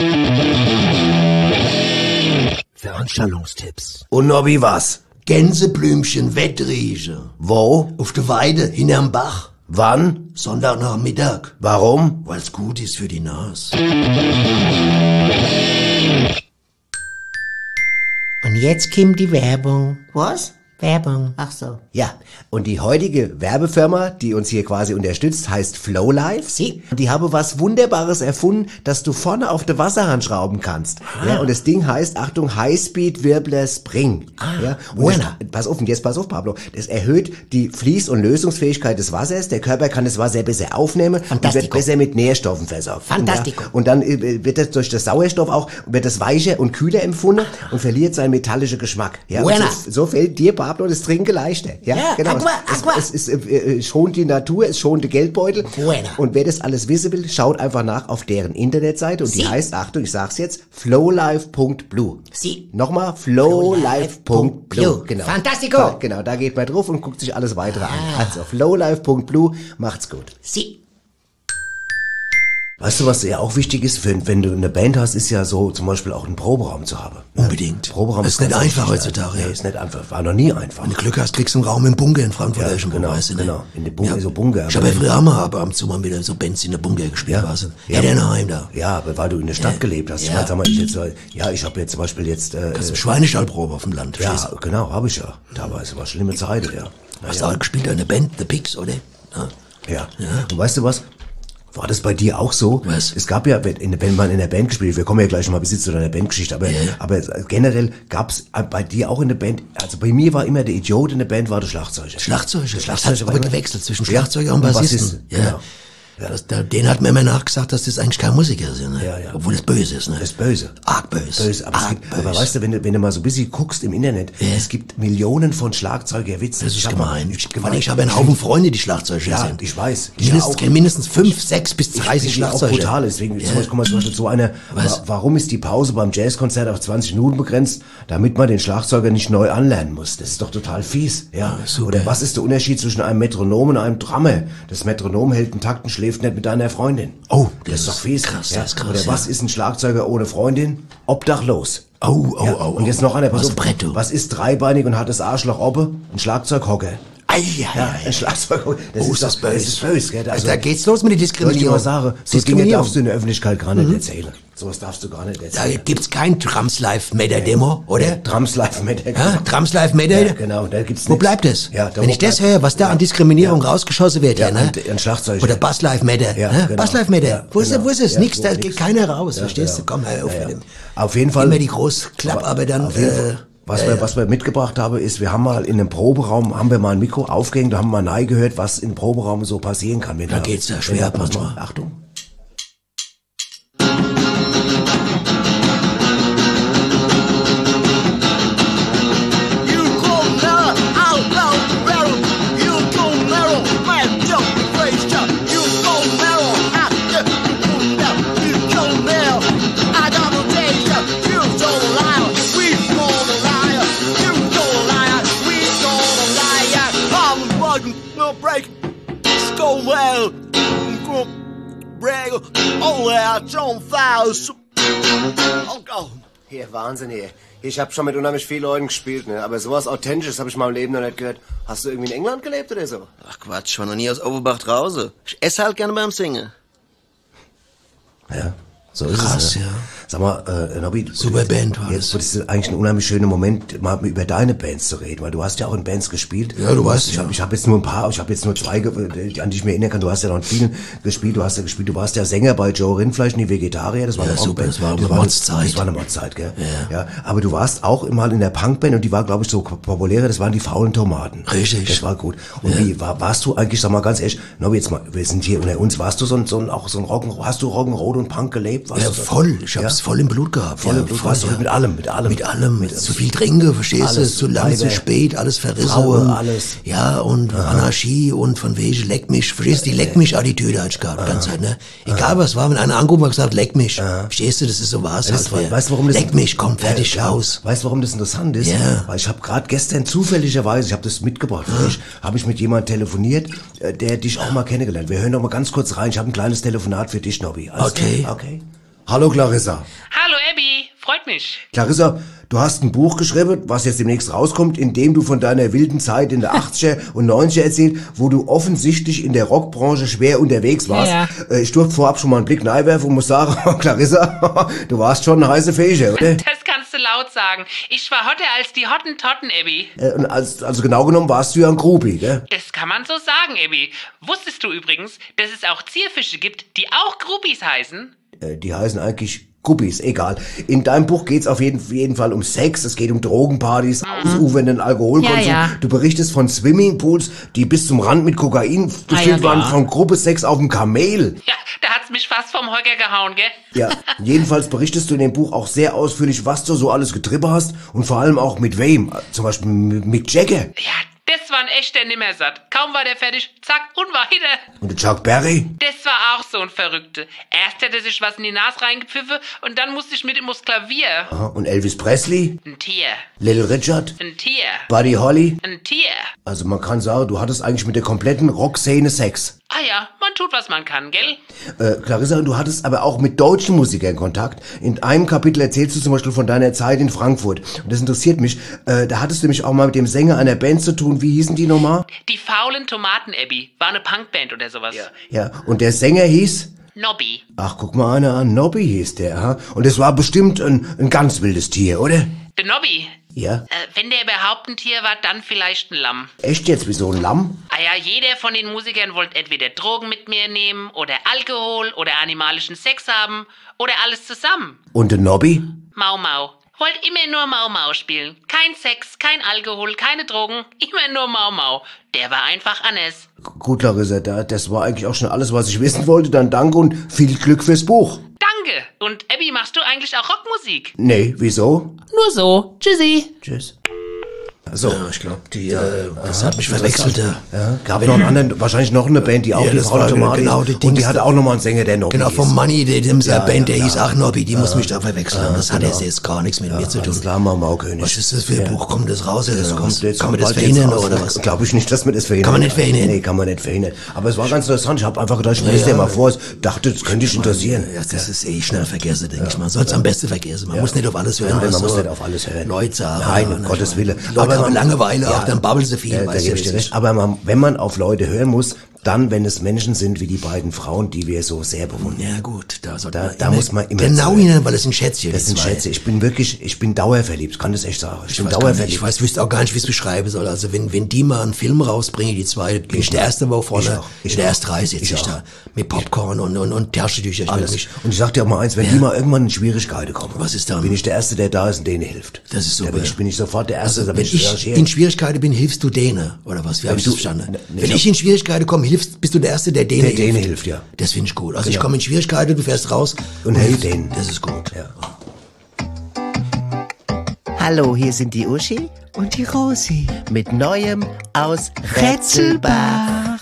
Veranstaltungstipps. Und noch wie was? Gänseblümchen wettrieche. Wo? Auf der Weide, hinterm Bach. Wann? Sonntagnachmittag. Warum? Weil's gut ist für die Nase. Und jetzt kommt die Werbung. Was? Werbung. Ach so. Ja, und die heutige Werbefirma, die uns hier quasi unterstützt, heißt Flowlife. Sie. Und die habe was Wunderbares erfunden, dass du vorne auf der Wasserhahn schrauben kannst. Ah. Ja, und das Ding heißt, Achtung, Highspeed Wirbler Spring. Ah, ja, und das, pass auf, und jetzt pass auf, Pablo. Das erhöht die Fließ- und Lösungsfähigkeit des Wassers. Der Körper kann das Wasser besser aufnehmen und wird besser mit Nährstoffen versorgt. Fantastico. Ja, und dann äh, wird das durch das Sauerstoff auch, wird das weicher und kühler empfunden und verliert seinen metallischen Geschmack. Ja, und so, so fällt dir, Pablo, das Trinken leichter. Ja, ja, genau. aqua, aqua. Es, es, es äh, schont die Natur, es schont die Geldbeutel. Buena. Und wer das alles wissen will, schaut einfach nach auf deren Internetseite und Sie. die heißt, Achtung, ich sag's jetzt, flowlife punkt blue. Sie. Nochmal, flowlife punkt blue. Genau. Fantastico. Ja, genau, da geht man drauf und guckt sich alles weitere ah. an. Also, flowlife punkt blue, macht's gut. Sie. Weißt du, was ja auch wichtig ist, wenn, wenn du eine Band hast, ist ja so zum Beispiel auch einen Proberaum zu haben. Unbedingt. Proberaum das ist nicht einfach heutzutage. Nee, ist nicht einfach. War noch nie einfach. Wenn du Glück hast, kriegst du einen Raum im Bunker in Frankfurt. Ja, genau, weißt du, ne? genau. In den Bunker, ja. so Bunker. Ich habe ja früher mal ab und zu mal wieder so Bands in der Bunker gespielt. Ja, weißt du? ja, ja daheim da. Ja, aber weil du in der Stadt ja. gelebt hast. Ja. Ich meine, sag mal, ich jetzt, ja, ich habe jetzt zum Beispiel jetzt... Äh, Kannst du Schweinestallprobe auf dem Land. Ja, schließen. Genau, habe ich ja. Damals war schlimme Zeit, ja. Hast du auch gespielt in der Band, The Pigs, oder? Ja. ja. ja. Und weißt du was? War das bei dir auch so? Was? Es gab ja, wenn, wenn man in der Band gespielt, wir kommen ja gleich noch mal bis zu deiner Bandgeschichte, aber, Ja. aber generell gab's bei dir auch in der Band, also bei mir war immer der Idiot in der Band, war der Schlagzeuger. Schlagzeuger. Der Das Schlagzeuger hat war aber immer- gewechselt zwischen Ja, Schlagzeuger und und Bassisten. Bassisten, Ja. genau. Das, da, den hat mir immer nachgesagt, dass das eigentlich kein Musiker sind. Ne? Ja, ja. Obwohl das böse ist. Ne? Das ist böse. Arg böse. Böse, aber, es Arg gibt, böse. aber weißt du, wenn du, wenn du mal so ein bisschen guckst im Internet, Ja. es gibt Millionen von Schlagzeugerwitzen. Das ist Ich hab gemein. mal- Ich, gemein. ich habe einen Haufen Freunde, die Schlagzeuger Ja, sind. ich weiß. Ich Mindestens, auch. kenne mindestens fünf, sechs bis Ich dreißig bin auch Schlagzeuger. brutal, deswegen Ja. zum Beispiel, guck mal, zum Beispiel so eine, Was? wa- warum ist die Pause beim Jazzkonzert auf zwanzig Minuten begrenzt, damit man den Schlagzeuger nicht neu anlernen muss. Das ist doch total fies, ja. super. Oder was ist der Unterschied zwischen einem Metronom und einem Drummer? Das Metronom hält einen Takt und schläft nicht mit deiner Freundin. Oh, das, ist doch fies. krass, ja. das ist krass. Oder ja. was ist ein Schlagzeuger ohne Freundin? Obdachlos. Oh, oh, Ja. oh, oh. Und jetzt noch einer, pass Was auf, Brett, du. was ist dreibeinig und hat das Arschloch oppe? Ein Schlagzeughocker. Ei, ja, Ja, ein Schlagzeughocker. Das Oh, ist ist das doch, böse. das ist böse, gell? Also, da geht's los mit der Soll ich dir Diskriminierung. mal sagen, so Dinge Diskriminierung. darfst du in der Öffentlichkeit gar nicht erzählen. Sowas darfst du gar nicht Da erzählen. gibt's kein Trams Live Matter Demo, oder? Drums Live Matter. Ja, Trams Live Matter. Ja, genau, da gibt's Wo nichts. bleibt es? Ja, da Wenn wo ich das bleibt- höre, was da Ja. an Diskriminierung rausgeschossen wird, Ja, ja, ne? ein- ein Schlagzeug. Oder Bass Live Matter. Ja, ne? genau. Bass Live Matter. Ja, wo ist genau. wo ist es? Ja, Nix, so, da nix. geht keiner raus, Ja, verstehst genau. du? Komm, hör auf Ja, mit ja. dem. Auf jeden Fall. Immer die Großklapp, aber dann, auf jeden äh, Fall. Was, ja, wir, ja. was wir mitgebracht haben, ist, wir haben mal in einem Proberaum, haben wir mal ein Mikro aufgehängt, da haben wir mal nahe gehört, was im Proberaum so passieren kann. Wenn Da geht's ja schwer wenn ab pass mal, manchmal. Achtung. Hier, Wahnsinn hier. Ich habe schon mit unheimlich vielen Leuten gespielt, ne? Aber sowas Authentisches habe ich in meinem Leben noch nicht gehört. Hast du irgendwie in England gelebt oder so? Ach Quatsch, ich war noch nie aus Overbach draußen. Ich esse halt gerne beim Singen. Ja, so ist Krass, es. Ne? ja. Sag mal, äh, Nobby, Super Band war jetzt das. das ist eigentlich ein unheimlich schöner Moment, mal über deine Bands zu reden, weil du hast ja auch in Bands gespielt. Ja, du weißt, Ich ja. habe ich hab jetzt nur ein paar, ich habe jetzt nur zwei, ge- die- an die ich mich erinnern kann. Du hast ja noch in vielen gespielt. Du hast ja gespielt. Du warst ja Sänger bei Joe Rindfleisch und die Vegetarier. Das war Ja, eine super, Rockband. das war eine eine- Mordzeit. Das war eine Mordzeit, gell? Ja. Ja. Aber du warst auch mal in der Punkband und die war, glaube ich, so populärer. Das waren die faulen Tomaten. Richtig. Das war gut. Und wie war, warst du eigentlich? Sag mal ganz ehrlich, Nobby, jetzt mal, wir sind hier unter uns. Warst du so ein, so ein auch so ein Rock'n'Roll? Hast du Rock'n'Roll und Punk gelebt? Warst Ja, du so? voll. Ich hab's Ja? voll im Blut gehabt. Voll ja, im Blut. Warst du ja. mit allem, mit allem. Mit allem, mit zu viel Trinke, verstehst du? Alles, Zu lang, zu Weiber, spät, alles verrissen. Frauen, und, alles. Ja, und Anarchie und von wegen leck mich, verstehst du? Die leck mich Attitüde hatte ich gehabt, die ganze Zeit, ne? Egal was war, wenn einer angerufen hat, gesagt, leck mich. Verstehst du, das ist so was Das, halt. weißt du, warum das leck mich, komm, fertig, Ja, raus. Weißt du, warum das interessant ist? Ja. Weil ich habe gerade gestern zufälligerweise, ich habe das mitgebracht für dich, habe ich mit jemandem telefoniert, äh, der dich auch mal kennengelernt. Wir hören doch mal ganz kurz rein. Ich habe ein kleines Telefonat für dich, Nobby. Alles Okay. klar? Okay. Hallo Clarissa. Hallo Abby, freut mich. Clarissa, du hast ein Buch geschrieben, was jetzt demnächst rauskommt, in dem du von deiner wilden Zeit in der achtziger und neunziger erzählst, wo du offensichtlich in der Rockbranche schwer unterwegs warst. Ja, Äh, Ich durfte vorab schon mal einen Blick reinwerfen und muss sagen, Clarissa, du warst schon eine heiße Fähige, oder? Das kannst du laut sagen. Ich war hotter als die Hottentotten, Abby. Äh, und als, also genau genommen warst du ja ein Groupie, gell? Das kann man so sagen, Abby. Wusstest du übrigens, dass es auch Zierfische gibt, die auch Groupies heißen? Äh, die heißen eigentlich Guppies, egal. In deinem Buch geht's auf jeden, jeden Fall um Sex, es geht um Drogenpartys, ausufernden Alkoholkonsum. Ja, ja. Du berichtest von Swimmingpools, die bis zum Rand mit Kokain gefüllt ja, waren, klar. von Gruppesex auf dem Kamel. Ja, da hat's mich fast vom Hocker gehauen, gell? Ja, jedenfalls berichtest du in dem Buch auch sehr ausführlich, was du so alles getrieben hast und vor allem auch mit wem. Zum Beispiel mit Mick Jagger Ja, das war ein echter Nimmersatt. Kaum war der fertig, zack, und weiter. und Chuck Berry. Das war auch so ein Verrückter. Erst hat er sich was in die Nase reingepfiffen und dann musste ich mit ihm aufs Klavier. Aha, und Elvis Presley, Ein Tier, Little Richard, ein Tier, Buddy Holly. ein Tier. Also man kann sagen, du hattest eigentlich mit der kompletten Rockszene Sex. Ah ja, man tut, was man kann, gell? Äh, Clarissa, du hattest aber auch mit deutschen Musikern Kontakt. In einem Kapitel erzählst du zum Beispiel von deiner Zeit in Frankfurt. Und das interessiert mich. Äh, da hattest du nämlich auch mal mit dem Sänger einer Band zu tun. Wie hießen die nochmal? Die faulen Tomaten, Abby. War eine Punkband oder sowas. Ja. Ja, und der Sänger hieß? Nobby. Ach, guck mal einer an. Nobby hieß der, ha? Und das war bestimmt ein, ein ganz wildes Tier, oder? Der Nobby, Ja? Äh, wenn der überhaupt ein Tier war, dann vielleicht ein Lamm. Echt jetzt, wie so ein Lamm? Ah ja, jeder von den Musikern wollte entweder Drogen mit mir nehmen oder Alkohol oder animalischen Sex haben oder alles zusammen. Und der Nobby? Mau Mau. Wollt immer nur Mau Mau spielen. Kein Sex, kein Alkohol, keine Drogen, immer nur Mau Mau. Der war einfach anders. Gut, Larissa, das war eigentlich auch schon alles, was ich wissen wollte. Dann danke und viel Glück fürs Buch. Danke. Und Abby, machst du eigentlich auch Rockmusik? Nee, wieso? Nur so. Tschüssi. Tschüss. So, ja, ich glaube, die, äh, das hat mich verwechselt. Ja, gab noch einen anderen, wahrscheinlich noch eine Band, die auch ja, die Brautautomatik. Genau, die und die hatte auch nochmal einen Sänger, der Nobby Genau, vom Money, der, dem ja, Band, der ja, hieß auch Nobby, die ja, muss mich da verwechseln. Ja, das genau. hat jetzt gar nichts mit ja, mir zu tun. Klar, Mau-Mau-König. Was ist das für ein ja. Buch? Kommt das raus? Oder das kommt jetzt, kann man das kommt verhindern oder was? Glaube ich nicht, dass man das verhindern kann. man nicht verhindern? Nee, kann man nicht verhindern. Aber es war ganz interessant. Ich habe einfach gedacht, ich lese ja, dir mal vor. Ich dachte, das könnte dich interessieren. Ja, das ist eh schnell vergessen, denke ich mal. Soll es am besten vergessen. Man muss nicht auf alles hören. Man muss nicht auf alles hören. Leute sagen. Nein, um Gottes Willen. Leute haben Langeweile auch, dann babbeln sie viel. Da gebe ich dir recht. Aber man, wenn man auf Leute hören muss, dann, wenn es Menschen sind wie die beiden Frauen, die wir so sehr bewundern. Ja gut, da, so, da, da muss man immer genau hinein, weil das sind Schätzchen. Das sind Schätze. Ich bin wirklich, ich bin dauerverliebt, ich kann das echt sagen. Ich, ich bin dauerverliebt. Ich weiß, wüsste auch gar nicht, wie ich es beschreiben soll. Also wenn, wenn die mal einen Film rausbringen, die zwei, bin ich der Erste, wo vorne, ich, auch. ich der erste Reis sitze ich da mit Popcorn und, und, und Taschentücher. Alles. Mich. Und ich sag dir auch mal eins, wenn ja. die mal irgendwann in Schwierigkeiten kommen, was ist dann? Bin ich der Erste, der da ist und denen hilft. Das ist so. Da bin ich, bin ich sofort der Erste, also, da wenn ich, ich in Schwierigkeiten bin, hilfst du denen, oder was? Wie hab ich das verstanden? Ne, wenn ich in Schwierigkeiten komme, hilfst, bist du der Erste, der denen der hilft. denen hilft, ja. Das finde ich gut. Also genau. ich komme in Schwierigkeiten, du fährst raus und, und hilfst denen. Das ist gut. Ja. Hallo, hier sind die Uschi und die Rosi mit Neuem aus Rätselbach.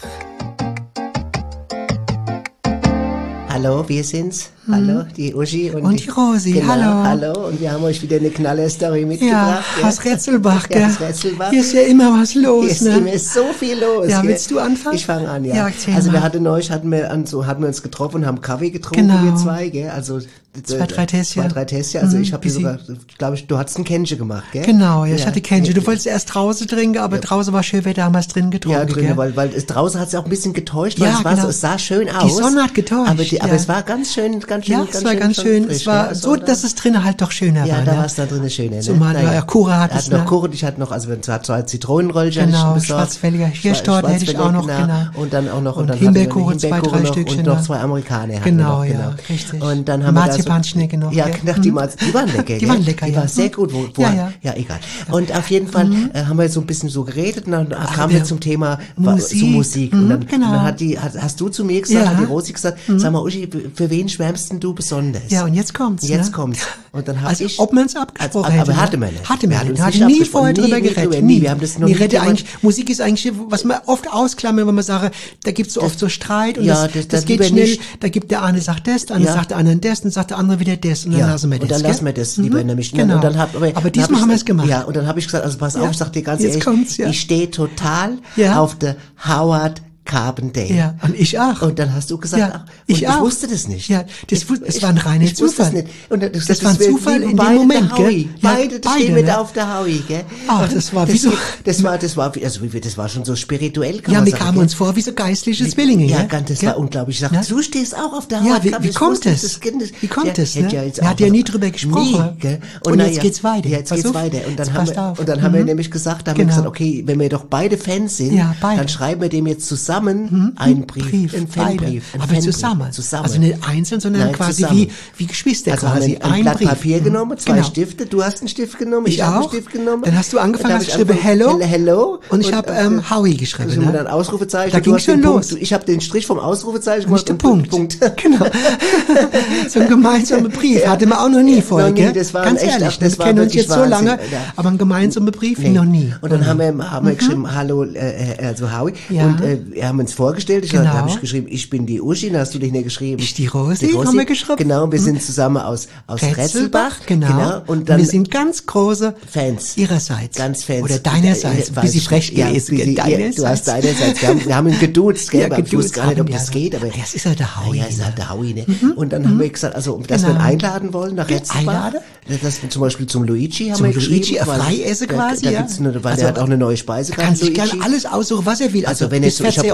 Hallo, wir sind's. Hm. Hallo, die Uschi und, und die, die Rosi. Genau, hallo. Hallo, und wir haben euch wieder eine Knaller-Story mitgebracht. Ja, aus Rätselbach, gell? Ja, aus Rätselbach. Hier ist ja immer was los, Hier ist ne? immer so viel los. Ja, gell? willst du anfangen? Ich fange an, ja. ja also mal. wir hatten neulich, hatten wir, an, so, hatten wir uns getroffen und haben Kaffee getrunken, genau. wir zwei, gell? Also zwei, drei Tässchen. Zwei, drei Tässchen. Also mhm, ich habe sogar, glaube ich, du hattest ein Kännchen gemacht, gell? Genau, ja, ich ja. hatte Kännchen. Du wolltest erst draußen trinken, aber ja. draußen war schön Wetter, haben wir es drin getrunken, Ja, drin, gell? weil, weil es, draußen hat es auch ein bisschen getäuscht, weil ja, es war genau. so, es sah schön aus. Die Sonne hat getäuscht. Aber, die, ja. aber es war ganz schön, ganz schön, ja, ganz es war schön, ganz schön. Frisch, es war ja, so, dass es drinnen halt doch schöner ja, war. Ja, da ne? war es da drinnen schöner, ne? Zumal naja. ja Kura hat es noch ne? Kura, ich hatte noch, also es hat zwei Zitronenröllchen, genau, ich schwarzwälliger Hirschtorte hätte ich auch noch, genau. Und dann auch noch, und, und dann Himbeerkuchen, zwei, drei Stückchen. Und noch zwei Amerikaner genau, hatten wir noch, ja, genau. richtig. Und dann haben Marzipanschnecke noch. Ja, genau, die, die waren lecker, Die waren lecker, Die ja. waren sehr gut. Wo, wo ja, ja. ja, egal. Und auf jeden Fall mhm. äh, haben wir so ein bisschen so geredet und dann Ach, kamen wir zum Thema Musik. zu Musik. Mhm, und dann, genau. und dann hat die, hast, hast du zu mir gesagt, ja. hat die Rosi gesagt, mhm. sag mal, Uschi, für wen schwärmst denn du besonders? Ja, und jetzt kommt's. Jetzt ne? kommt's. Und dann hab also, ich, ob man's abgesprochen also, hätte. Aber hatte man nicht. Hatte man wir nicht. Hatte nie vorher drüber geredet. Nie. Wir haben das noch nie rede eigentlich, Musik ist eigentlich, was man oft ausklammert, wenn man sagt, da gibt's so oft so Streit und ja, das, das, das, das geht schnell. Nicht. Da gibt der eine sagt das, der andere ja. sagt der andere das, und sagt der andere wieder das, und dann ja. lassen wir das. Und dann gell? lassen wir das lieber mhm. nämlich. Genau. Und dann hab, aber, aber diesmal haben wir es gemacht. Ja, und dann habe ich gesagt, also pass ja. auf, ich sag dir ganz Jetzt ehrlich, kommt's, ja. ich stehe total ja. auf der Howard Carbondale. Ja, und ich auch. Und dann hast du gesagt, ja, ach, ich, ich auch. wusste das nicht. Ja, das, ich, das war ein reiner ich Zufall. Das, nicht. Und das, das, das war ein das Zufall in dem Moment, gell? Ja, beide, das beide, stehen wir ne? da auf der Howie, gell? Ach, das war das, wie so. Das war, das war, also das war schon so spirituell. Kann ja, man wir sagen, kamen gell? uns vor wie so geistliche Zwillinge, Ja, gell? ganz, das gell? war unglaublich. Ich sag, ja? du stehst auch auf der Howie. Ja, wie, wie kommt es? Das kind, das, wie kommt es, ja, ne? ja, jetzt Er hat ja nie drüber gesprochen. Nie, gell? Und, und jetzt geht's weiter. Ja, jetzt Pass geht's auf. weiter. Und dann jetzt haben wir, auf. und dann mhm. haben wir nämlich gesagt, haben genau. wir gesagt, okay, wenn wir doch beide Fans sind, ja, beide. dann schreiben wir dem jetzt zusammen mhm. einen Brief, Brief einen Fanbrief. Aber Fanbrief. Zusammen. zusammen. Also nicht einzeln, sondern Nein, quasi zusammen. wie, wie Geschwister also quasi. Haben wir ein, ein Blatt Brief. Papier mhm. genommen, zwei genau. Stifte, du hast einen Stift genommen, ich, ich habe einen auch. Stift genommen. Dann hast du angefangen, hast geschrieben Hello. Hello. Und ich habe ähm, Howie geschrieben. Also ne? Ein Ausrufezeichen. Da ging schon los. Punkt. Ich habe den Strich vom Ausrufezeichen gemacht. Nicht der Punkt. Punkt. Genau. So ein gemeinsamer Brief. Ja. Hatte man auch noch nie vorher, noch nie. gell? Das war Ganz echt, ehrlich, das wir kennen uns jetzt Wahnsinn, so lange, ja. aber ein gemeinsamer Brief nee. noch nie. Und dann mhm. haben wir, haben wir mhm. geschrieben, hallo, äh, also Howie. Ja. Und äh, wir haben uns vorgestellt. Ich genau. habe ich geschrieben, ich bin die Uschi. Dann hast du dich nicht geschrieben. Ich die Rosi, die Rosi. haben wir geschrieben. Genau, wir sind zusammen aus, aus Rätselbach. Rätselbach, genau. genau. Und dann wir sind ganz große Fans. Ihrerseits. Ganz Fans. Oder deinerseits. Ein bisschen frech ja, gewesen. Bisschen, deinerseits. Ja, du hast deinerseits. Wir haben, wir haben ihn geduzt, gell? Ja, geduzt. Ich wusste gar nicht, ob ja, das geht, aber. Das ist halt der Howie. Ja, ist halt der Howie, ne? Mhm. Und dann mhm. haben wir gesagt, also, dass genau. wir ihn einladen wollen nach Rätselbach. Einladen? Das zum Beispiel zum Luigi haben zum wir geschrieben. Luigi, Freiessen quasi, da, da ja. gibt's eine, weil also, der hat auch eine neue Speise. Er kann sich gerne alles aussuchen, was er will. Also, Also wenn bis jetzt, ich habe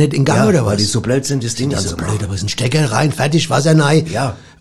nicht in Gang Ja, oder was? weil die so blöd sind, das Ding Sind die so anzumachen. blöd, aber es ist ein Stecker rein, fertig, Wasser rein. Ja.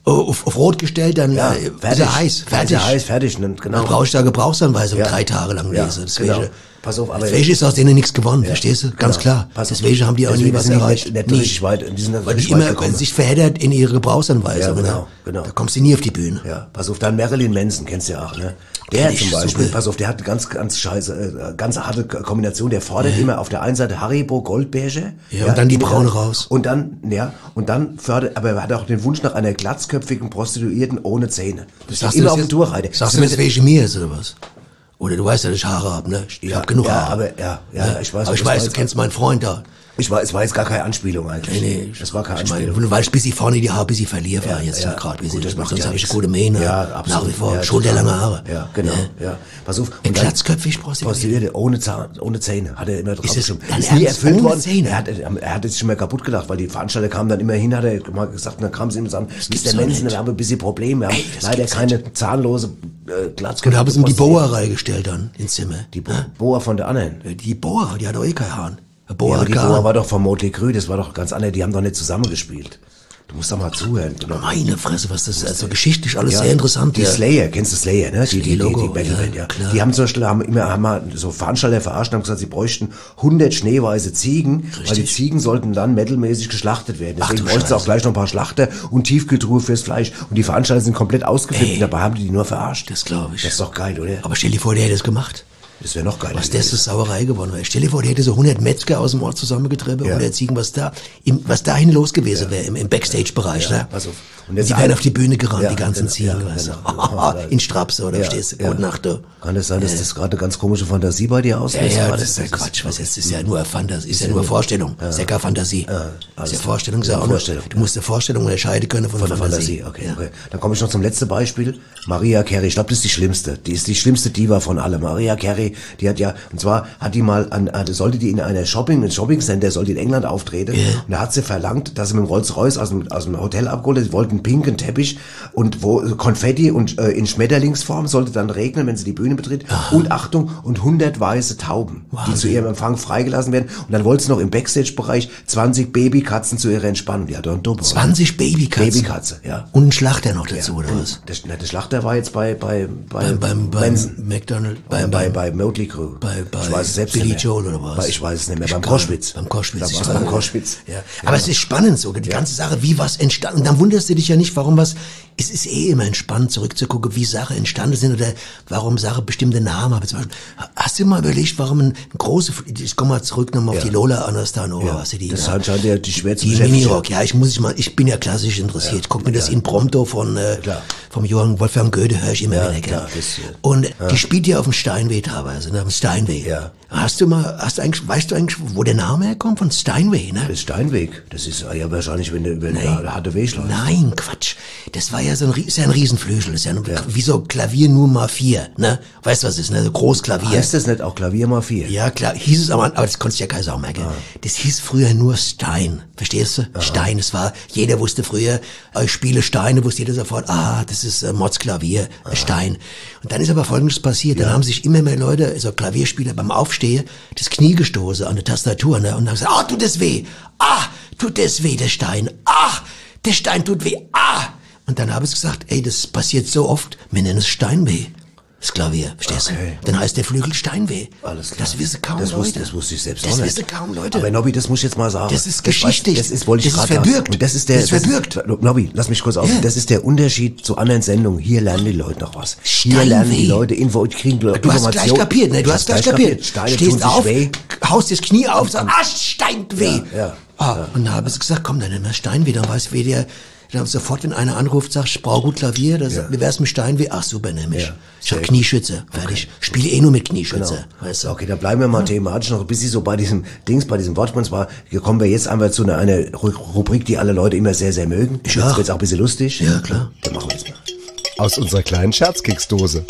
auf, auf Rot gestellt, dann Ja, äh, fertig. ist er heiß. Fertig. Ist er heiß, fertig. Ne? Genau. Dann brauche ich da Gebrauchsanweisung Ja. drei Tage lang Ja, lesen. genau. Deswegen, Pass auf, aber... deswegen ist aus denen nichts gewonnen, verstehst du? Ganz Genau. klar. Pass auf. Deswegen haben die auch nie Deswegen was sind die erreicht. Nicht, nicht Nie. richtig weit, die sind Weil nicht die weit immer gekommen. sich verheddert in ihre Gebrauchsanweisung. Ja, genau, ne? genau. Da kommst du nie auf die Bühne. Ja, pass auf, dann Marilyn Manson, kennst du ja auch, ne? Der Kenn ich, zum Beispiel, super. pass auf, der hat eine ganz, ganz scheiße, äh, ganz harte Kombination. Der fordert immer auf der einen Seite Haribo Goldbeige. Ja, und dann die mit braune der- raus. Und dann, ja, und dann fördert, aber er hat auch den Wunsch nach einer glatzköpfigen Prostituierten ohne Zähne. Das Sagst ist du immer das auf dem jetzt- Durchreiter. Sagst du, das wegen mir ist oder was? Oder du weißt ja, dass ich Haare hab, ne? Ich Ja, hab genug ja, Haare. aber, ja, ja, ich weiß. Aber ich das weiß, war du jetzt- kennst meinen Freund da. Ich weiß, es war jetzt gar keine Anspielung eigentlich. Nee, nee. Das war keine Ich meine, Anspielung. weil ich bis ich vorne die Haare bis ich verliere war Ja, jetzt ja, gerade. gut, das macht Sonst ja habe ich nichts. gute Mähne. Ja, absolut. Nach wie vor. Ja, Schulterlange total. Haare. Ja, genau. Ja. Pass auf. Ein Und dann- glatzköpfig Prostituierte. Prostituierte, ohne Zahn, ohne Zähne, hat er immer drauf Ist es geschrieben. dein Ist nie Ernst? erfüllt Ohne worden. Zähne? Er hat, er hat jetzt schon mal kaputt gelacht, weil die Veranstalter kamen dann immer hin, hat er mal gesagt, und dann kamen sie ihm und sagen, Mister gibt's doch Manson, nicht. wir haben ein bisschen Probleme, wir haben Ey, das leider gibt's keine zahnlose äh, Und Glatzköpfe. da haben sie ihm die Boa reingestellt dann ins Zimmer. Die Bo Boa von der anderen. Die Boa, die hat doch eh keinen Hahn. Ja, Boa aber hat die keinen Boa Hahn. war doch von Motley Crue, das war doch ganz anders, die haben doch nicht zusammengespielt. Du musst doch mal zuhören. Meine Fresse, was das ist. Also geschichtlich alles Ja, sehr interessant. Die ja. Slayer, kennst du Slayer, ne? Die, die, die, die Logo, Battleband, ja, ja. klar. Die haben zum Beispiel, haben immer, haben mal so Veranstalter verarscht und haben gesagt, sie bräuchten hundert schneeweiße Ziegen, weil die Ziegen sollten dann metalmäßig geschlachtet werden. Ach Deswegen du bräuchten sie auch Scheiße. gleich noch ein paar Schlachter und Tiefkühltruhe fürs Fleisch. Und die Veranstalter sind komplett ausgeflippt Ey. und dabei haben die die nur verarscht. Das glaube ich. Das ist doch geil, oder? Aber stell dir vor, der hätte es gemacht. Das wäre noch geiler. Was das ist Sauerei geworden wäre. Stell dir vor, der hätte so hundert Metzger aus dem Ort zusammengetrieben, Ja. hundert Ziegen, was da, im, was dahin los gewesen wäre, im, im Backstage-Bereich, Ja, ne? pass auf. Und die wären auf die Bühne gerannt, Ja, die ganzen genau, Ziegen, ja, weißt du. genau. In Strapse, oder Ja, verstehst du? ja. Gute Nacht, du. Kann das sein, dass das gerade eine ganz komische Fantasie bei dir Ja, auslöst? ja, Oder? das ist ja Quatsch. Was jetzt ist ja Mhm. nur Fantasie, ist ja nur Vorstellung. Ist ja keine Fantasie. Ist ja Vorstellung, ist ja auch nur- Vorstellung. Du musst eine Vorstellung unterscheiden können von, Von der Fantasie. Fantasie, okay, okay. Dann komme ich noch zum letzten Beispiel. Mariah Carey, ich glaube, das ist die schlimmste. Die ist die schlimmste Diva von allen. Mariah Carey, die hat ja, und zwar hat die mal an, hatte, sollte die in einer Shopping, ein Shopping-Center, sollte in England auftreten. Yeah. Und da hat sie verlangt, dass sie mit dem Rolls-Royce aus dem, aus dem Hotel abgeholt hat. Sie wollten einen pinken Teppich und wo Konfetti und äh, in Schmetterlingsform sollte dann regnen, wenn sie die Bühne betritt. Und Achtung, und hundert weiße Tauben, die zu ihrem Empfang freigelassen werden. Und dann wollte sie noch im Backstage-Bereich zwanzig Babykatzen zu ihrer Entspannung. Die hat doch einen Doppel. zwanzig Babykatzen? Babykatze, ja. Und ein Schlachter noch dazu, oder Und was? Der, na, der Schlachter war jetzt bei, bei, bei, Beim, beim, beim Manson. McDonald, Bei, beim, bei, beim, bei Motley Crue. bei, bei ich weiß es selbst Billy nicht mehr. Joel oder was? Bei, ich weiß es nicht mehr. Ich Beim kann- Koschwitz. Beim Koschwitz. Da ich war's kann- beim Koschwitz. Ja. Aber es ist spannend sogar, die ganze Sache, wie was entstanden. Und dann wunderst du dich ja nicht, warum was, es ist eh immer spannend zurückzugucken, wie Sachen entstanden sind oder warum Sachen bestimmte Namen haben. Zum Beispiel, hast du mal überlegt, warum ein, ein große, ich komme mal zurück nochmal auf Ja. die Lola Anastanova, Ja, was sie die das da- scheint ja die schwer zu die beschäftigen. Minirock, ja, ich muss ich mal, ich bin ja klassisch interessiert. Ich guck mir das Ja. in Prompto von, äh, vom Johann Wolfgang Goethe, höre ich immer Ja, wieder gerne. klar, das, äh, Und ja. die spielt ja auf dem Steinway teilweise, ne, auf dem Steinway. Ja. Hast du mal, hast du eigentlich, weißt du eigentlich, wo der Name herkommt? Von Steinway, ne? Das ist Steinweg. Das ist ja wahrscheinlich, wenn du über Nee. der harte Weg läufst. Nein, Quatsch. Das war ja so ein, Rie- ist ja ein Riesenflügel. Das ist ja, ein, wie so Klavier nur mal vier, ne? Weißt du, was ist, ne? So Großklavier. Heißt das nicht auch Klavier mal vier? Ja, klar, hieß es aber, aber das konntest du ja keine Sau merken. Das hieß früher nur Stein. Verstehst du? Stein, es war, jeder wusste früher, äh, ich spiele Steine, wusste jeder sofort, ah, das ist äh, Motzklavier, äh, Stein. Und dann ist aber Folgendes passiert, dann haben sich immer mehr Leute, so Klavierspieler beim Aufstehen, das Knie gestoßen an der Tastatur, ne? Und haben gesagt, ah, tut das weh, ah, tut das weh, der Stein, ah, der Stein tut weh, ah. Und dann habe ich gesagt, ey, das passiert so oft, wir nennen es Steinweh. Das Klavier, verstehst Okay. du? Dann heißt der Flügel Steinweh. Alles klar. Das wissen kaum das Leute. Wusste, das wusste ich selbst Das auch nicht. wissen kaum Leute. Aber Nobby, das muss ich jetzt mal sagen. Das ist geschichtlich. Das ist, wollte ich Das ist gerade verbürgt. sagen. Und das ist der, Das ist verbürgt. Ist, Nobby, lass mich kurz auf. Ja. Das ist der Unterschied zu anderen Sendungen. Hier lernen die Leute noch was. Hier Steinweh. lernen die Leute Info, kriegen Du hast gleich kapiert, ne? Du hast gleich kapiert. Steine tun Stehst sich auf, weh. haust das Knie auf, sagst, ah, Steinweh. Ja, ja. Ah, und dann habe ich gesagt, komm, dann nehmen wir Steinweh. Dann weiß wer der, dann sofort, wenn einer anruft, sagt, ich brauche gut Klavier, das, Ja. wie wär's mit Steinweh? Ach, super, nehm ich. Ja, Ich hab sehr Knieschütze, fertig. Spiele eh nur mit Knieschütze, weißt du. Okay, da bleiben wir mal thematisch noch ein bisschen so bei diesem Dings, bei diesem Wortspiel. Und zwar, hier kommen wir jetzt einmal zu einer, einer Ru- Rubrik, die alle Leute immer sehr, sehr mögen. Ich Jetzt auch. wird's auch ein bisschen lustig. Ja, klar. Dann machen wir jetzt mal. Aus unserer kleinen Scherzkeksdose.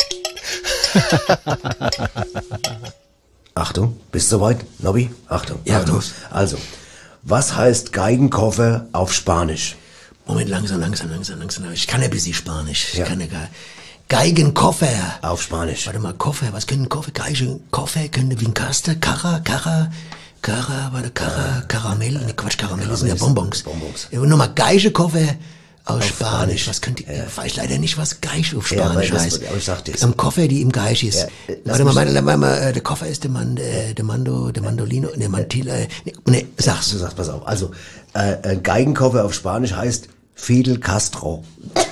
Achtung, bist du soweit, Nobby? Achtung. Ja, Achtung. los. Also, was heißt Geigenkoffer auf Spanisch? Moment, langsam, langsam, langsam, langsam. Ich kann ja ein bisschen Spanisch. Ich Ja. kann ja gar, Geigenkoffer. Auf Spanisch. Warte mal, Koffer, was können Koffer? Geigenkoffer könnte wie ein Kaster, Kara, Kara, Kara, warte, Kara, Karamell, ne Quatsch, Karamell, das sind ja Bonbons. Bonbons. Ja, und nochmal Geigekoffer Aus Auf Spanisch. Spanisch. Was könnte, Ja. weiß ich leider nicht, was Geist auf Ja, Spanisch aber das- heißt. aber ich sagte es. Am Koffer, die im Geist ist. Ja, äh, lass Warte mal, mich- warte mal, mal, äh, der Koffer ist der Mann, äh, der Mando, der Mandolino, der Mantilla, äh, nee, nee, sag's. Du sagst, pass auf. Also, äh, ein Geigenkoffer auf Spanisch heißt Fidel Castro.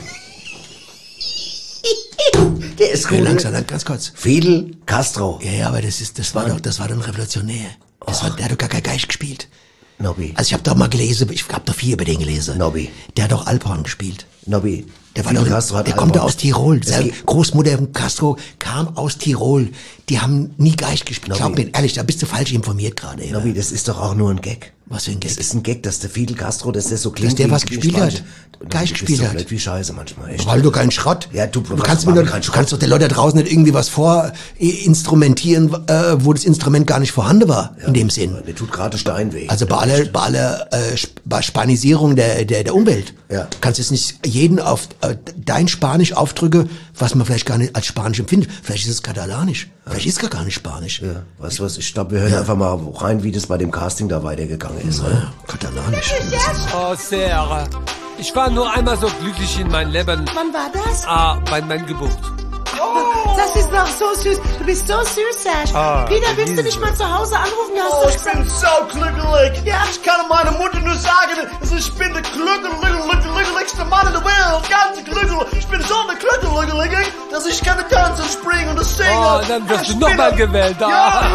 Der ist Okay, gut. langsam, lang, ganz kurz. Fidel Castro. Ja, ja, aber das ist, das war doch, das war doch ein Revolutionär. Das war, der hat doch gar kein Geist gespielt. Nobby. Also ich habe doch mal gelesen, ich habe doch viel über den gelesen. Nobby. Der hat doch Alphorn gespielt. Nobby. Der war Fidel doch, Castro hat der kommt doch Alphorn. aus Tirol. Es Seine geht- Großmutter Castro kam aus Tirol. Die haben nie Geist gespielt. Glaub mir, ehrlich, da bist du falsch informiert gerade. Ja. Nobby, das ist doch auch nur ein Gag. Was für ein Gag? Das ist ein Gag, dass der Fidel Castro, dass der so klingt. Dass der wie- was wie gespielt Spanisch. hat. Und Geist du bist gespielt so hat. blöd wie Scheiße manchmal, echt. Weil du keinen Schrott. Ja, du, Du was kannst, war mir denn doch, kein du kannst doch den Leuten da draußen nicht irgendwie was vor äh, instrumentieren, äh, wo das Instrument gar nicht vorhanden war, in dem Sinn. Mir tut gerade Stein weh. Also bei aller, bei aller äh, Sp- bei Spanisierung der, der, der Umwelt. Ja. Kannst jetzt nicht jeden auf äh, dein Spanisch aufdrücke, was man vielleicht gar nicht als Spanisch empfindet. Vielleicht ist es Katalanisch. Vielleicht ist es gar nicht Spanisch. Ja, weißt du was, ich glaube, wir hören einfach mal rein, wie das bei dem Casting da weitergegangen ist. Ja, Katalanisch. Oh, Sarah. Ich war nur einmal so glücklich in meinem Leben. Wann war das? Ah, bei meinem Geburt. Das ist doch so süß. Du bist so süß, Serge. Ah, Peter, willst du Elise. mich mal zu Hause anrufen? Hast Oh, du ich bin so glücklich. Ja. Ich kann meiner Mutter nur sagen, dass ich bin der glücklichste Mann in der Welt. Ganz glücklich. Ich bin so der glücklich, dass ich kann tanzen, springen und singen. Oh, dann wirst Ich du noch bin mal ein- gewählt. Ja.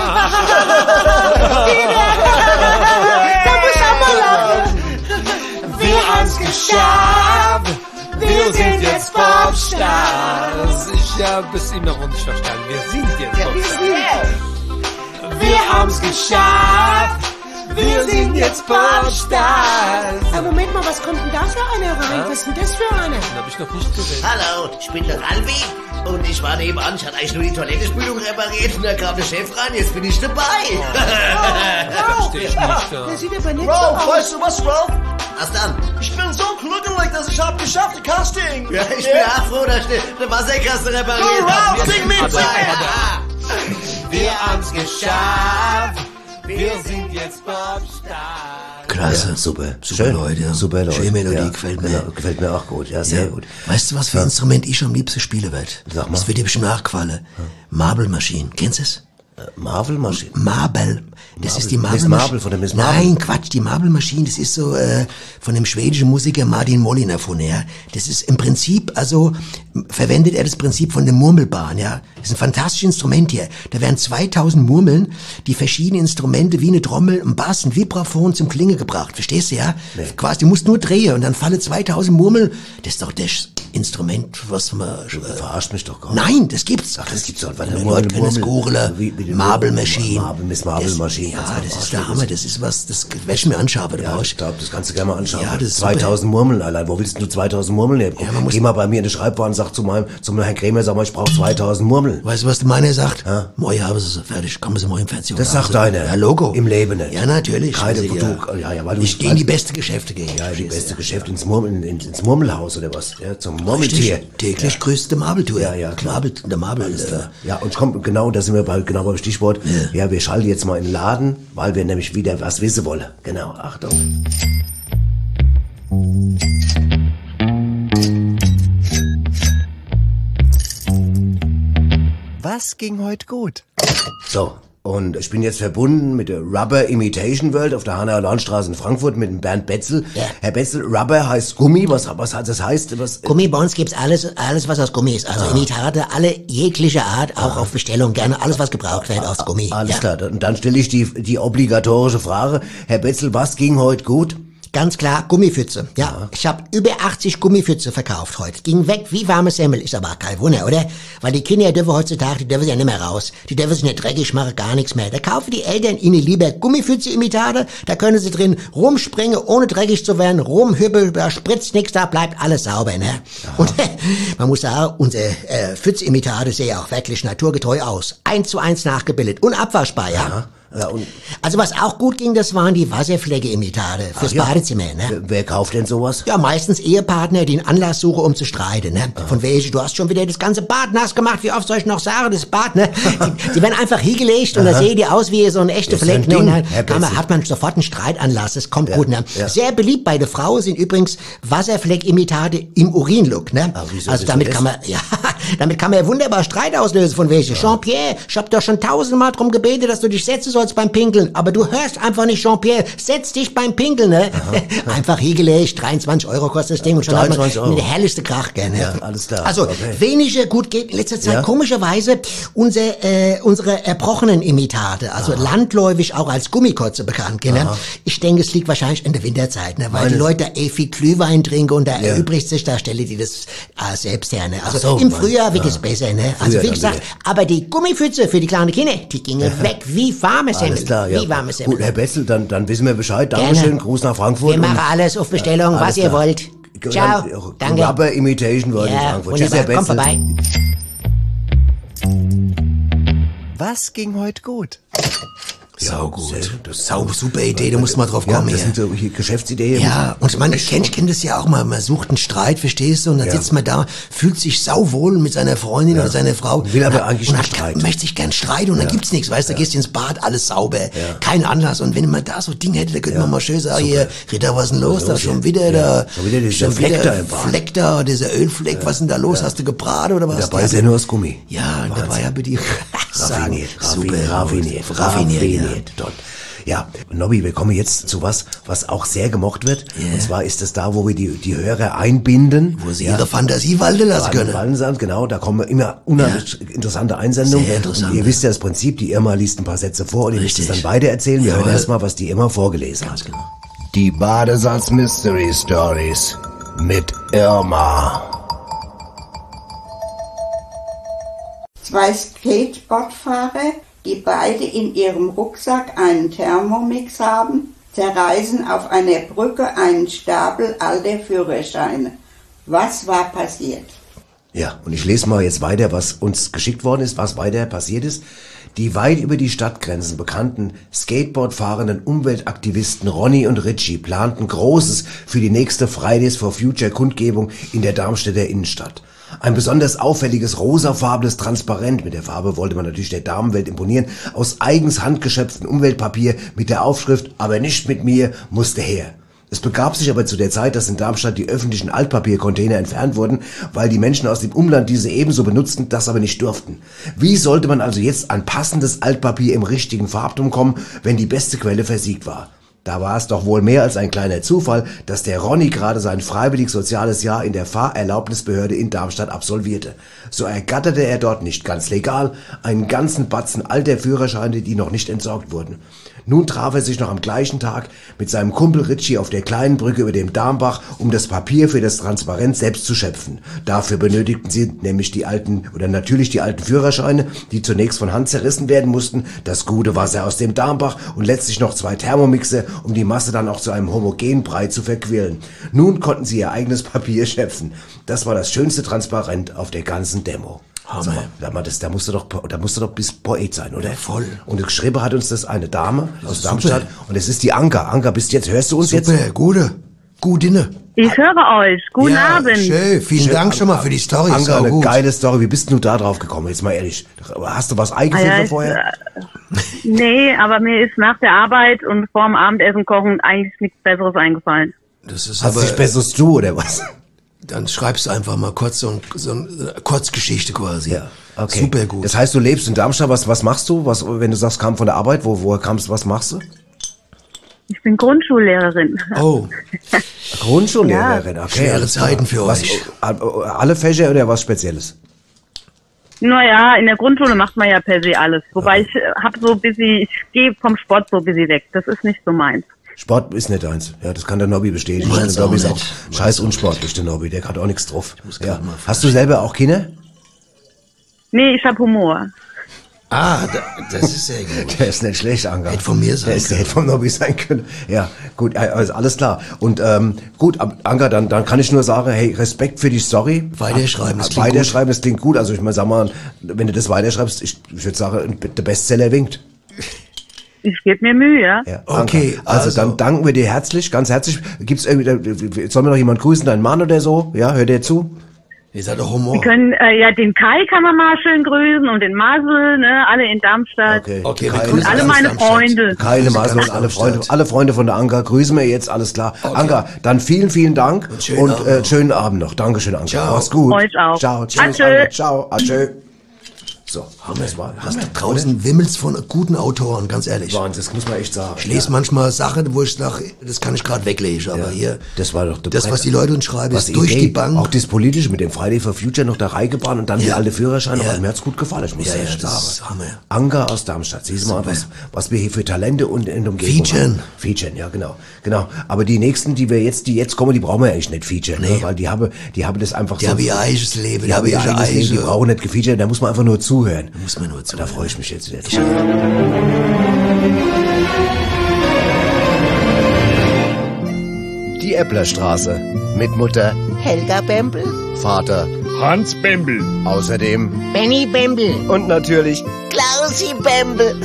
Da muss ich auch mal lachen. Wir haben's geschafft. Wir sind jetzt Popstars. Ich habe es immer noch nicht verstanden. Wir sind jetzt Popstars. Wir haben's geschafft. Wir sind jetzt Popstars. Aber Moment mal, was kommt denn da für einer rein? Ja? Was ist denn das für einer? Den habe ich noch nicht gesehen. Hallo, ich bin der Ralfi und ich war nebenan. Ich hatte eigentlich nur die Toilettenspülung repariert und da kam der Chef rein. Jetzt bin ich dabei. Verstehe ich nicht. Der sieht aber nicht Ralph, so aus. weißt du was, Ralph? Was dann? Ich bin so glücklich, dass ich hab geschafft, das Casting. Ja, ich bin auch froh, dass der, der Wasserkasten repariert Go, hat. Ralph, sing mit, sing mit. Wir haben's geschafft. Wir sind jetzt Popstars. Klasse. Ja, super. Super Schön. Leute. Ja. Super Leute. Schöne Melodie, Ja, gefällt mir. genau, gefällt mir auch gut. Ja, sehr Ja. gut. Weißt du, was für ein Ja. Instrument ich am liebsten spielen werde? Sag mal. Das wird dir bestimmt nachgefallen. Marble Machine. Kennst du es? Marvel Maschine. Marble. Das Marble. ist die Marble. Miss Marble von der Miss Marble. Nein, Quatsch. Die Marble Machine, das ist so äh, von dem schwedischen Musiker Martin Molin erfunden. Ja. Das ist im Prinzip, also m- verwendet er das Prinzip von der Murmelbahn. Ja. Das ist ein fantastisches Instrument hier. Da werden zweitausend Murmeln, die verschiedenen Instrumente wie eine Trommel, ein Bass, ein Vibraphon zum Klinge gebracht. Verstehst du, ja? Nee. Quasi, du musst nur drehen und dann fallen zweitausend Murmeln. Das ist doch das Instrument, was man... Du Äh, verarscht mich doch gar nicht. Nein, das gibt's. Ach, das gibt's doch. Die Leute können es googeln. Wie- wie die Marble Marble- Machine. Marble- Miss Marble Das- Machine. Ja, Kannst du das mal ist der ausprobieren. Hammer. Das ist was, das werde ich mir anschauen. Da Ja, brauch ich ich. glaube, das kannst du gerne mal anschauen. Ja, das ist super. zweitausend Murmeln allein. Wo willst du zweitausend Murmeln herbekommen? Ja, man muss- Geh mal bei mir in die Schreibwaren und sag zu meinem, zum Herrn Krämer, sag mal, ich brauche zweitausend Murmeln. Weißt du, was der meiner sagt? Ja. Moi haben sie fertig. Kommen sie morgen im Fernsehen. Das sagt einer. einer. Ja, Logo. Im Leben nicht. Ja, natürlich. Keine, Also, wo ja. du, ja, ja, weil du Ich gehe in die beste Geschäfte gehen. Ja, die beste Geschäft ins, Murmel, ins, ins Murmelhaus oder was? Ja, zum Murmeltier. Richtig. Täglich grüßt der Marble-Tour. Ja, ja, klar. Marble, der Marble. Alles Äh, klar. Ja, und komm, genau, da sind wir bei, genau beim Stichwort. Ja. wir schalten jetzt mal in den Laden, weil wir nämlich wieder was wissen wollen. Genau, Achtung. Was ging heute gut? So, und ich bin jetzt verbunden mit der Rubber Imitation World auf der Hanauer-Landstraße in Frankfurt mit dem Bernd Betzel. Ja. Herr Betzel, Rubber heißt Gummi, was, was hat das heißt? Was, Gummi, bei uns gibt's alles, alles was aus Gummi ist. Also Imitate, alle jegliche Art, auch auf Bestellung, gerne alles was gebraucht wird aus Gummi. Alles ja. klar, und dann stelle ich die, die obligatorische Frage. Herr Betzel, was ging heute gut? Ganz klar, Gummipfütze. Ja, ich habe über achtzig Gummipfütze verkauft heute. Ging weg wie warme Semmel. Ist aber kein Wunder, oder? Weil die Kinder dürfen heutzutage, die dürfen ja nicht mehr raus. Die dürfen sich nicht dreckig machen, gar nichts mehr. Da kaufen die Eltern ihnen lieber Gummipfütze-Imitate. Da können sie drin rumspringen, ohne dreckig zu werden. Rumhübbeln, da spritzt nichts, da bleibt alles sauber, ne? Und man muss sagen, unsere äh, Pfütze-Imitate sehen auch wirklich naturgetreu aus. Eins zu eins nachgebildet und abwaschbar, ja? Ja, und also was auch gut ging, das waren die Wasserflecke-Imitate fürs Ach ja. Badezimmer, ne? Wer, wer kauft denn sowas? Ja, meistens Ehepartner, die einen Anlass suchen, um zu streiten, ne? Von welchen, du hast schon wieder das ganze Bad nass gemacht, wie oft soll ich noch sagen, das Bad, ne? Die, die werden einfach hingelegt und Aha. da sehen die aus wie so ein echter Das ist Fleck, ein ne? Und Ding, dann Herr kann man, Bessel. hat man sofort einen Streitanlass, das kommt Ja, gut, ne? ja. Sehr beliebt bei der Frau sind übrigens Wasserfleck-Imitate im Urinlook, ne? Ah, wieso also ist damit das? kann man, ja, damit kann man ja wunderbar Streit auslösen von welchen. Jean-Pierre, ich hab doch schon tausendmal drum gebetet, dass du dich setzen sollst beim Pinkeln, aber du hörst einfach nicht, Jean-Pierre, setz dich beim Pinkeln, ne? Einfach hingelegt, dreiundzwanzig Euro kostet das Ding und schon hat man dreiundzwanzig Euro. der herrlichste Krach, gell, ne? Ja, alles klar. Also, Okay. weniger gut geht in letzter Zeit Ja? komischerweise unser, äh, unsere erbrochenen Imitate, also landläufig auch als Gummikotze bekannt, gell, ne? Aha. Ich denke, es liegt wahrscheinlich in der Winterzeit, ne? Weil Meines- die Leute eh viel Glühwein trinken und da Ja. erübrigt sich, da stelle die das äh, selbst her, ne? Also Ach so, im mein- Frühjahr wird ja. es besser, ne? Also Früher wie dann gesagt, wieder. aber die Gummipfütze für die kleinen Kinder, die gingen weg wie warme Semmeln. Alles klar, ja. Wie warme Semmeln. Gut, Herr Betzel, dann, dann wissen wir Bescheid. Gerne. Dankeschön, Gruß nach Frankfurt. Wir machen und- alles auf Bestellung, Ja, was alles ihr klar. wollt. Ciao, danke. Rubber Imitation World in Ja, Frankfurt. Tschüss, wunderbar, Herr komm Betzel. vorbei. Was ging heute gut? Sau gut. Sau, super Idee, da muss man drauf Ja, kommen. das hier. sind so hier Geschäftsideen. Ja, und man, ich kenn, ich kenn das ja auch mal, man sucht einen Streit, verstehst du, und dann Ja. sitzt man da, fühlt sich sauwohl mit seiner Freundin oder seiner Frau. Will aber und, eigentlich und nicht hat- streiten. möchte sich gern streiten und dann gibt's nichts, weißt du, da gehst du ins Bad, alles sauber, kein Anlass. Und wenn man da so ein Ding hätte, da könnte man mal schön sagen, hier, Ritter, was ist denn los, da schon wieder, da, Schon wieder dieser Fleck da im Bad. Fleck da, dieser Ölfleck, was ist denn da los, hast du gebraten oder was? Dabei ist ja nur das Gummi. Ja, und dabei habe ich die, sagen, Raffiniert, super, raffiniert, raffiniert, raffiniert, raffiniert, dort. Ja, Nobby, wir kommen jetzt zu was, was auch sehr gemocht wird. Und zwar ist es da, wo wir die, die Hörer einbinden. Wo sie ihre Fantasie walten lassen können. Walten lassen, genau. Da kommen immer unheimlich interessante Einsendungen. Sehr interessant. Und ihr wisst ja das Prinzip, die Irma liest ein paar Sätze vor und ihr müsst es Richtig. dann beide erzählen. Wir hören Jawohl. erst mal, was die Irma vorgelesen hat. genau. Die Badesalz Mystery Stories mit Irma. Zwei Skateboardfahrer, die beide in ihrem Rucksack einen Thermomix haben, zerreißen auf einer Brücke einen Stapel alter Führerscheine. Was war passiert? Ja, und ich lese mal jetzt weiter, was uns geschickt worden ist, was weiter passiert ist. Die weit über die Stadtgrenzen bekannten Skateboard-fahrenden Umweltaktivisten Ronny und Richie planten Großes für die nächste Fridays for Future Kundgebung in der Darmstädter Innenstadt. Ein besonders auffälliges rosafarbenes Transparent, mit der Farbe wollte man natürlich der Damenwelt imponieren, aus eigens handgeschöpftem Umweltpapier mit der Aufschrift "Aber nicht mit mir" musste her. Es begab sich aber zu der Zeit, dass in Darmstadt die öffentlichen Altpapiercontainer entfernt wurden, weil die Menschen aus dem Umland diese ebenso benutzten, das aber nicht durften. Wie sollte man also jetzt an passendes Altpapier im richtigen Farbton kommen, wenn die beste Quelle versiegt war? Da war es doch wohl mehr als ein kleiner Zufall, dass der Ronny gerade sein freiwillig soziales Jahr in der Fahrerlaubnisbehörde in Darmstadt absolvierte. So ergatterte er dort nicht ganz legal einen ganzen Batzen alter Führerscheine, die noch nicht entsorgt wurden. Nun traf er sich noch am gleichen Tag mit seinem Kumpel Richie auf der kleinen Brücke über dem Darmbach, um das Papier für das Transparent selbst zu schöpfen. Dafür benötigten sie nämlich die alten, oder natürlich die alten Führerscheine, die zunächst von Hand zerrissen werden mussten, das gute Wasser aus dem Darmbach und letztlich noch zwei Thermomixe, um die Masse dann auch zu einem homogenen Brei zu verquirlen. Nun konnten sie ihr eigenes Papier schöpfen. Das war das schönste Transparent auf der ganzen Demo. Sag mal, sag mal, das, da musst du doch, da musst du doch bis Poet sein, oder? Ja, voll. Und geschrieben hat uns das eine Dame aus super. Darmstadt. Und es ist die Anka. Anka, bist jetzt, hörst du uns Super, jetzt? gute, gute. Ich höre euch. Guten ja, Abend. Schön, vielen Schön, Dank schon mal Anka. für die Story. Anka, Sau eine gut. geile Story. Wie bist du da drauf gekommen? Jetzt mal ehrlich. Hast du was Ah, eingefüllt ja, vorher? ich, äh, nee, aber mir ist nach der Arbeit und vor dem Abendessen kochen eigentlich nichts Besseres eingefallen. Das ist Hast du aber, dich besseres du, oder was? dann schreibst du einfach mal kurz so, ein, so eine Kurzgeschichte quasi. Ja, okay. Super gut. Das heißt, du lebst in Darmstadt. Was, was machst du? Was, wenn du sagst, kam von der Arbeit, wo, woher kamst du? Was machst du? Ich bin Grundschullehrerin. Oh, Grundschullehrerin. Okay. schwere alles klar. Zeiten für was, euch. Alle Fächer oder was Spezielles? Naja, in der Grundschule macht man ja per se alles. Wobei ich äh, hab so ein bisschen, ich gehe vom Sport so ein bisschen weg. Das ist nicht so meins. Sport ist nicht eins. Ja, das kann der Nobby bestätigen. Meins Der Nobby auch ist auch nicht. scheiß unsportlich, der Nobby. Der hat auch nichts drauf. Ja. grad mal Hast du selber auch Kinder? Nee, ich hab Humor. Ah, da, das ist sehr gut. Der ist nicht schlecht, Anka. Hätte von mir sein der ist, der können. hätte vom Nobby sein können. Ja, gut, also alles klar. Und ähm, gut, ab- Anka, dann, dann kann ich nur sagen, hey, Respekt für die Story. Weiterschreiben, das klingt Weiterschreiben, das klingt gut. Also ich mal sag mal, wenn du das weiterschreibst, ich, ich würde sagen, der Bestseller winkt. ich gebe mir Mühe, ja. Ja, Okay, Anka, also, also- dann danken wir dir herzlich, ganz herzlich. Gibt's irgendwie, soll mir noch jemand grüßen, deinen Mann oder so? Ja, hört dir zu? Ihr seid doch Wir Humor. können, äh, ja, den Kai kann man mal schön grüßen und den Masel, ne, alle in Darmstadt. Okay. Okay, Keine- Und alle meine Freunde. Keine Maße und ganz alle Freunde, Darmstadt. alle Freunde von der Anka grüßen wir jetzt, alles klar. Anka, dann vielen, vielen Dank und, schönen und Abend äh, noch. schönen Abend noch. Dankeschön, Anka. Ciao. Mach's gut. Euch auch. Ciao, tschüss, Atschö. Anka. Ciao, atschö. So, haben wir es mal. Was da draußen wimmelt's von guten Autoren, ganz ehrlich. Wahnsinn, das muss man echt sagen. Ich lese manchmal Sachen, wo ich sage, das kann ich gerade weglesen, aber hier, Das war doch der das, Brenner. was die Leute uns schreiben, Was ist durch Idee, die Bank. Auch das Politische mit dem Friday for Future noch da reingebracht und dann die Ja. alte Führerschein. Ja. Aber mir hat's gut gefallen, ich muss Ja, ja, echt das sagen. ist Hammer. Anka aus Darmstadt. Siehst du mal, was, was wir hier für Talente und in der Umgebung Featuren. haben. Featuren, ja, genau. Genau. Aber die nächsten, die wir jetzt, die jetzt kommen, die brauchen wir eigentlich nicht featuren, ne? Weil die haben, die haben das einfach Die so. haben ihr eigenes Leben, Die haben ihr eigenes Leben, die Eise. brauchen nicht gefeatured, da muss man einfach nur zuhören. Da muss man nur zuhören. Da freue ich mich jetzt wieder. Die Äpplerstraße. Mit Mutter Helga Bembel, Vater Hans Bembel. Außerdem Benny Bembel, und natürlich Klausi Bembel.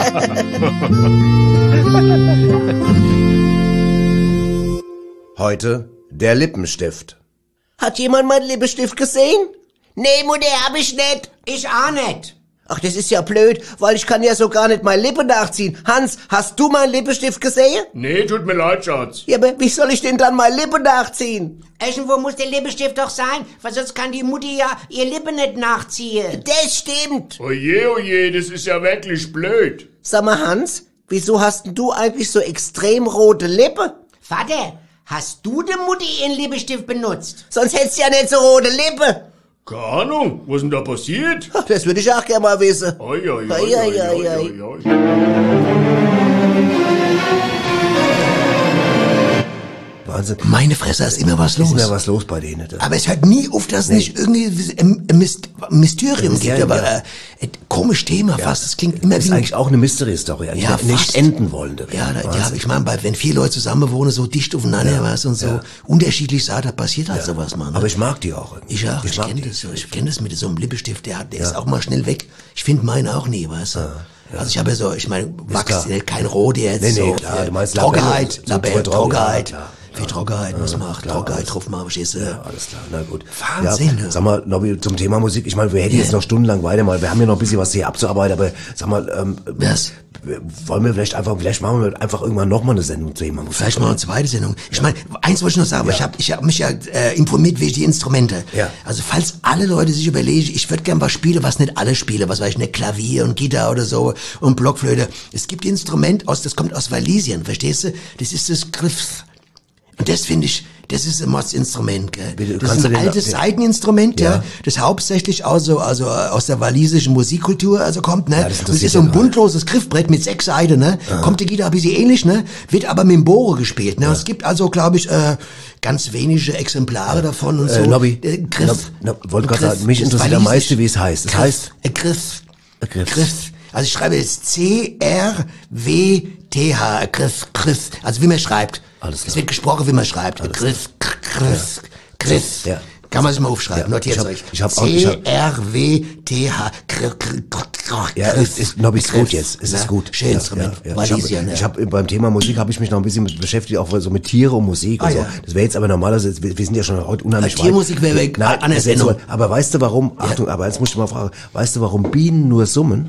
Heute der Lippenstift. Hat jemand meinen Lippenstift gesehen? Nee, Mutter, hab ich nicht. Ich auch nicht. Ach, das ist ja blöd, weil ich kann ja so gar nicht meine Lippe nachziehen. Hans, hast du meinen Lippenstift gesehen? Nee, tut mir leid, Schatz. Ja, aber wie soll ich denn dann meine Lippe nachziehen? Irgendwo muss der Lippenstift doch sein, weil sonst kann die Mutti ja ihr Lippe nicht nachziehen. Das stimmt. Oje, oje, das ist ja wirklich blöd. Sag mal, Hans, wieso hast denn du eigentlich so extrem rote Lippe? Vater, hast du der Mutti ihren Lippenstift benutzt? Sonst hättest du ja nicht so rote Lippe. Keine Ahnung, was denn da passiert? Das würde ich auch gerne mal wissen. Oi, oi, oi, Oi, oi, oi, oi, oi, oi. oi. Wahnsinn. Meine Fresse, ist immer was los. Ist immer was los bei denen. Das- Aber es hört nie auf, dass es Nee. nicht irgendwie ein, ein Myst Mysterium gibt. Ja, Aber ja. äh, komisch Thema fast. Es klingt immer Das wie ist ein eigentlich auch eine Mystery-Story. eigentlich Ja, nicht fast. enden wollende. Ja, da, ja, Wahnsinn. ich meine, wenn vier Leute zusammen wohnen, so dicht aufeinander, Ja, weißt du, und so ja. unterschiedlich sein, da passiert halt sowas, Mann. Aber ich mag die auch. irgendwie. Ich auch, ich, mag kenne die. das, ich kenne das mit so einem Lippenstift, der hat, der Ja. ist auch mal schnell weg. Ich finde meinen auch nie, weißt du. Also ich habe ja so, ich meine, Wachs, klar. äh, kein Rot jetzt, Nee, nee, so, klar, äh, du meinst Trockenheit, Labelle, so Labelle, trocken, Trockenheit, ja, klar. viel Trockenheit, was macht, klar, Trockenheit alles- drauf mal, verstehst du? Ja, alles klar, na gut. Wahnsinn, Ja, ne? sag mal, Nobby, zum Thema Musik, ich meine, wir hätten jetzt noch stundenlang weitermachen, wir haben ja noch ein bisschen was hier abzuarbeiten, aber sag mal, ähm, Was? wollen wir vielleicht einfach, vielleicht machen wir einfach irgendwann nochmal eine Sendung zu Thema Musik. Vielleicht mal eine zweite Sendung. Ich meine, eins wollte ich noch sagen, aber ich habe ich hab mich ja äh, informiert wegen die Instrumente. Ja. Also falls alle Leute sich überlegen, ich würde gern was spielen, was nicht alle spielen, was weiß ich, nicht Klavier und Gitarre oder so und Blockflöte. Es gibt ein Instrument, aus, das kommt aus Walisien, verstehst du? Das ist das Griff. Und das finde ich, das ist ein Mordsinstrument, gell? Bitte, Das kannst ist ein du den- altes ja. Saiteninstrument, ja. Ja. das hauptsächlich also, also aus der walisischen Musikkultur also kommt, ne? Ja, das das, interessiert ist so ein ja gerade. buntloses Griffbrett mit sechs Seiten, ne? Kommt die Gitarre ein bisschen ähnlich, ne? Wird aber mit dem Bohrer gespielt, ne? Es gibt also, glaube ich, äh, ganz wenige Exemplare davon und so. Äh, Nobby, Der Griff. Nob- Nob- wollte gerade Griff. sagen, mich Das interessiert am walisisch. meisten, wie es heißt. Es Griff. heißt Äh, Griff. Griff. Griff. Also ich schreibe jetzt C R W T H, Griff, Griff. Also wie man schreibt. Alles klar. Es wird gesprochen, wie man schreibt. Griff, Griff, Griff. Ja. Kann man sich mal aufschreiben. Ja. Notiert Ich hab- euch. ich hab auch- ich C hab- R W T H, Griff, Griff. Ja, es ist, Nobby, ist gut jetzt. Es ist Ja, gut. Schön Ja, Instrument. ja, ja. Walisien, Ich ja. habe hab, beim Thema Musik habe ich mich noch ein bisschen mit beschäftigt, auch so mit Tiere und Musik und Ah, so. ja. Das wäre jetzt aber normalerweise, wir, wir sind ja schon heute unheimlich Ja, Tiermusik wäre weit. weg, Nein, andere das wär jetzt Sendung. so, aber weißt du warum, Achtung, aber jetzt muss ich mal fragen, weißt du warum Bienen nur summen?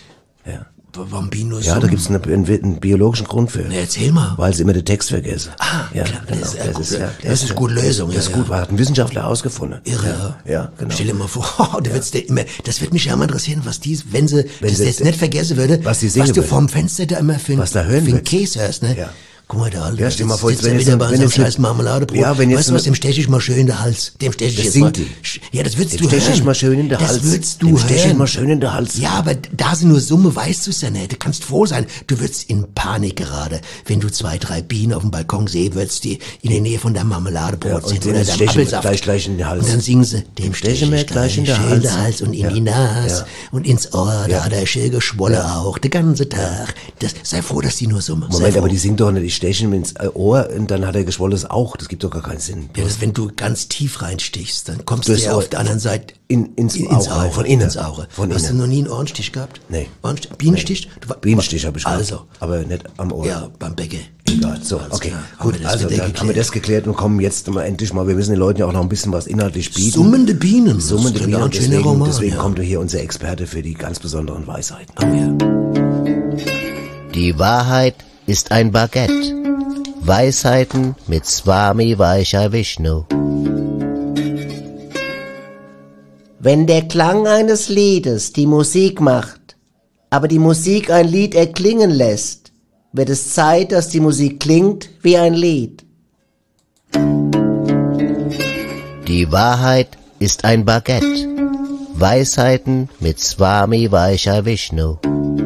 Ja. Warum Bienen nur Ja, summen? da gibt's einen, einen, einen biologischen Grund für. Nee, erzähl mal. Weil sie immer den Text vergessen. Ah, ja, klar, genau. das ist, äh, Das gut, ist, ja, das ist eine gute Lösung. Das ist ja, gut, ja. hat ein Wissenschaftler herausgefunden. Irre, Ja, ja, genau. Stell dir mal vor, da wird's dir immer, das wird mich ja mal interessieren, was die, wenn sie, Wenn das sie- jetzt nicht vergessen würde, was die singen was du würde. vorm Fenster da immer für, ein- Was da hören für einen wird. Käse hörst, ne? Ja. Guck mal, der Alte, Ja, stell dir mal vor, sitzt wenn er jetzt wieder eine- bei wenn seinem jetzt eine- scheiß Marmeladebrot. Ja, wenn jetzt weißt du was, eine- dem steche ich mal schön in den Hals. Dem steche ich Das jetzt singt mal. die. Ja, das würdest Dem du stech ich hören. mal schön in den das Hals. würdest du Dem stech ich hören. mal schön in den Hals. Ja, aber da sie nur Summe, weißt du's ja nicht. Du kannst froh sein. Du würdest in Panik gerade, wenn du zwei, drei Bienen auf dem Balkon sehen würdest, die in der Nähe von deinem Marmeladebrot Ja, und sind denen oder deinem stechen wir Apfelsaft. gleich- gleich in den Hals. Und dann singen sie, dem stechen stechen wir wir gleich in den schön Hals. der Hals und in Ja. die Nase Ja. und ins Ohr, Ja. da hat er schön geschwollen Ja. auch, den ganzen Tag. Das, sei froh, dass die nur summen. Sei Moment, froh. aber die singt doch nicht, ich Stechen ins Ohr und dann hat er geschwollenes Auge. Das gibt doch gar keinen Sinn. Ja, das, wenn du ganz tief reinstichst, dann kommst Das du ja Ohr- auf der anderen Seite in, ins, ins Auge, Auge, von innen. ins Auge. Von Hast innen. du noch nie einen Ohrenstich gehabt? Nee. Ohrenstich, Bienenstich? Du, Bienenstich habe ich gehabt. Also. Aber nicht am Ohr. Ja, beim Becke. Egal. So, Alles okay. klar. Haben Gut, wir das also wieder dann haben wir das geklärt und kommen jetzt mal endlich mal, wir müssen den Leuten ja auch noch ein bisschen was inhaltlich bieten. Summende Bienen. Summende Das ist ja Bienen. ein schöner Deswegen, Roman, deswegen ja. kommt hier unser Experte für die ganz besonderen Weisheiten. Die Wahrheit ist ein Baguette. Weisheiten mit Swami Vaishya Vishnu. Wenn der Klang eines Liedes die Musik macht, aber die Musik ein Lied erklingen lässt, wird es Zeit, dass die Musik klingt wie ein Lied. Die Wahrheit ist ein Baguette. Weisheiten mit Swami Vaishya Vishnu.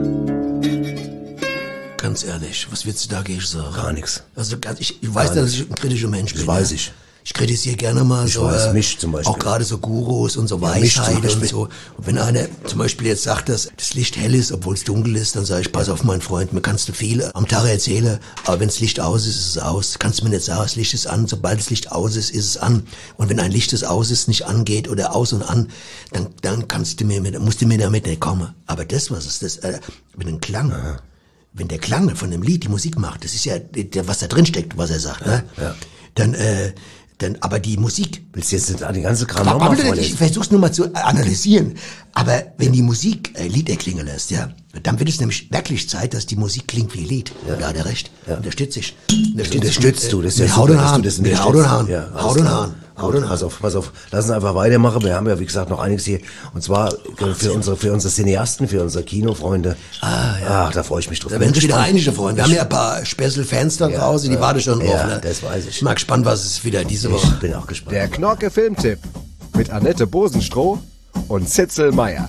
Ganz ehrlich, was willst du dagegen sagen? Gar nichts. Also ganz, ich, ich weiß, Gar dass nichts. ich ein kritischer Mensch bin. Das weiß ja. ich. Ich kritisiere gerne mal Ich so, weiß, äh, mich zum Beispiel. auch gerade so Gurus und so Ja, mich zum Weisheiten und Beispiel. so. Und wenn einer zum Beispiel jetzt sagt, dass das Licht hell ist, obwohl es dunkel ist, dann sage ich, pass auf, mein Freund, mir kannst du viel am Tag erzählen, aber wenn das Licht aus ist, ist es aus. Kannst du mir nicht sagen, das Licht ist an, sobald das Licht aus ist, ist es an. Und wenn ein Licht, das aus ist, nicht angeht oder aus und an, dann, dann kannst du mir, mit, musst du mir damit nicht kommen. Aber das, was ist das, äh, mit dem Klang, wenn der Klang von dem Lied die Musik macht, das ist ja, der, was da drin steckt, was er sagt, ne? Ja. Dann, äh, dann, aber die Musik. Willst du jetzt nicht die ganze Kram Aber, nochmal aber, vorlesen? ich versuch's nur mal zu analysieren. Aber wenn die Musik äh, Lied erklingen lässt, ja, dann wird es nämlich wirklich Zeit, dass die Musik klingt wie Lied. Ja. Da hat er recht. Ja. Unterstütze ich. Unterstützt du, das ist ja mit super, Haut und dass du Haaren. das Mit unterstützt. Haut und Haaren. Ja, alles Haut und klar. Haaren. Haut Gut, und pass auf, pass auf. Lass uns einfach weitermachen. Wir haben ja, wie gesagt, noch einiges hier. Und zwar für unsere, für unsere Cineasten, für unsere Kinofreunde. Ah, ja. Ach, da freue ich mich drauf. Da werden Bin sich wieder gespannt. einige freuen. Wir haben ja ein paar Special-Fans da draußen, die ja. warten schon drauf. Ja, Ne? das weiß ich. Ich mag gespannt, was es wieder diese Woche. Ich bin auch gespannt. Der Knorke Filmtipp mit Annette Bosenstroh und Zitzel Meyer.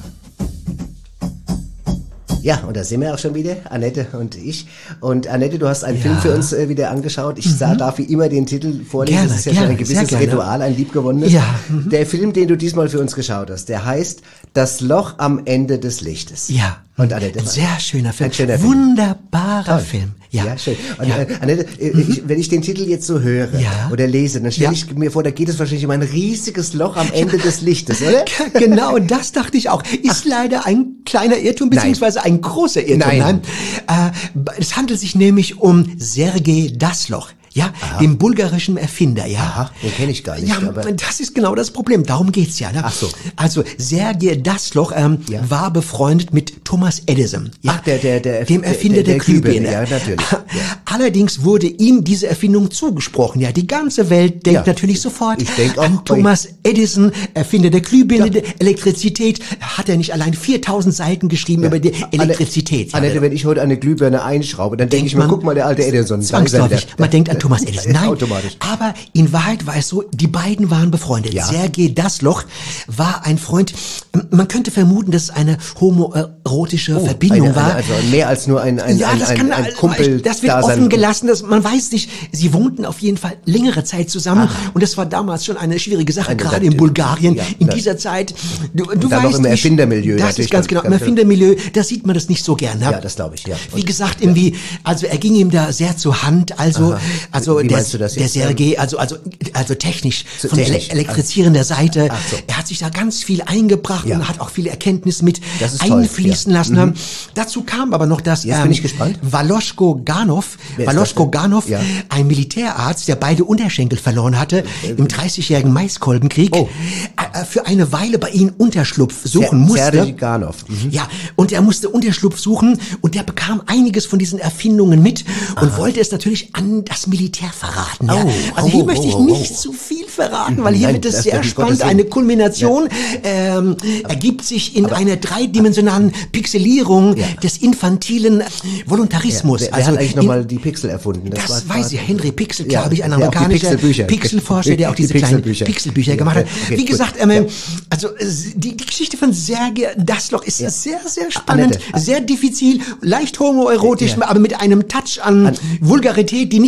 Ja, und da sind wir auch schon wieder, Annette und ich. Und Annette, du hast einen Film für uns äh, wieder angeschaut. Ich sah, darf wie immer den Titel vorlesen. Gerne, das ist ja gerne, schon ein gewisses sehr gerne. Ritual, ein liebgewonnenes. Ja, mhm. Der Film, den du diesmal für uns geschaut hast, der heißt Das Loch am Ende des Lichtes. Ja. Und Annette, Ein sehr schöner Film. Ein schöner Film. Wunderbarer Toll. Film. Ja, Ja, schön. Und Ja. äh, Annette, äh, ich, wenn ich den Titel jetzt so höre Ja. oder lese, dann stelle Ja. ich mir vor, da geht es wahrscheinlich um ein riesiges Loch am Ende des Lichtes, oder? Genau, das dachte ich auch. Ist leider ein kleiner Irrtum, beziehungsweise ein großer Irrtum. Nein. Äh, es handelt sich nämlich um Sergei Dasloch. Ja, dem bulgarischen Erfinder, ja. Aha, den kenne ich gar nicht. Ja, aber das ist genau das Problem. Darum geht's ja. Ne? Ach so. Also Sergei Dasloch ähm, Ja. war befreundet mit Thomas Edison. Ja? Ach, der, der, der, dem Erfinder der, der, der Glühbirne. Ja, natürlich. Ja. Allerdings wurde ihm diese Erfindung zugesprochen. Ja, die ganze Welt denkt Ja. natürlich sofort Ich denk auch an bei- Thomas Edison, Erfinder der Glühbirne, der Elektrizität. Hat er nicht allein viertausend Seiten geschrieben über die Elektrizität? Ja, Annette, wenn ich heute eine Glühbirne einschraube, dann denke ich mir, man- guck mal, der alte Edison. da ist er Zwangsläufig. wieder. Man denkt an Thomas Edison. Nein, Automatisch. aber in Wahrheit war es so, die beiden waren befreundet. Ja. Sergei Dasloch war ein Freund. Man könnte vermuten, dass es eine homoerotische Oh, Verbindung eine, war. Eine, also mehr als nur ein, ein, ja, ein, das ein, kann, ein Kumpel. das wird Dasein. offen gelassen, dass man weiß nicht, sie wohnten auf jeden Fall längere Zeit zusammen und das war damals schon eine schwierige Sache, Eine- gerade in Bulgarien, ja, in das- dieser Zeit. Du, du Und dann weißt noch im nicht, Erfindermilieu Das natürlich ist ganz dann, genau, im ganz genau. Erfindermilieu, da sieht man das nicht so gern. Ne? Ja, das glaube ich, ja. Wie gesagt, irgendwie, also er ging ihm da sehr zur Hand, also, Aha. also Wie der, meinst du das der jetzt? Sergei, also, also, also technisch, So von technisch. der ele elektrizierender Seite. Ach so. Er hat sich da ganz viel eingebracht Ja. und hat auch viele Erkenntnisse mit Das ist toll, einfließen ja. lassen. Mhm. Dazu kam aber noch das, Jetzt bin ich gespannt. Waloschko Ganov, Wer ist Waloschko das denn? Ganov, Ja. ein Militärarzt, der beide Unterschenkel verloren hatte im dreißigjährigen Maiskolbenkrieg, Oh. äh, für eine Weile bei ihnen Unterschlupf suchen Ser- musste. Sergei Ganov. Mhm. Ja, und er musste Unterschlupf suchen und der bekam einiges von diesen Erfindungen mit und wollte es natürlich an das Militär verraten. Ja. Oh, Also oh, hier oh, möchte ich oh, oh, nicht oh. zu viel verraten, weil hier Nein, wird es das sehr wird um spannend. Gottes Willen. Eine Kulmination ähm, ergibt sich in einer dreidimensionalen Pixelierung Ja. des infantilen Voluntarismus. Wer, wer also hat eigentlich in- nochmal die Pixel erfunden? das war- weiß ich, Henry Pixel, Ja, glaube ich, ein der auch die amerikanischer Pixelbücher- Pixelforscher, der auch die diese kleinen Pixelbücher. Pixelbücher Ja, gemacht hat. ja, okay, Wie gut. gesagt, ähm, Ja. also äh, die, die Geschichte von Sergei Dasloch ist Ja. sehr, sehr spannend, Annette. sehr diffizil, leicht homoerotisch, Ja. aber mit einem Touch an, Vulgarität, die nicht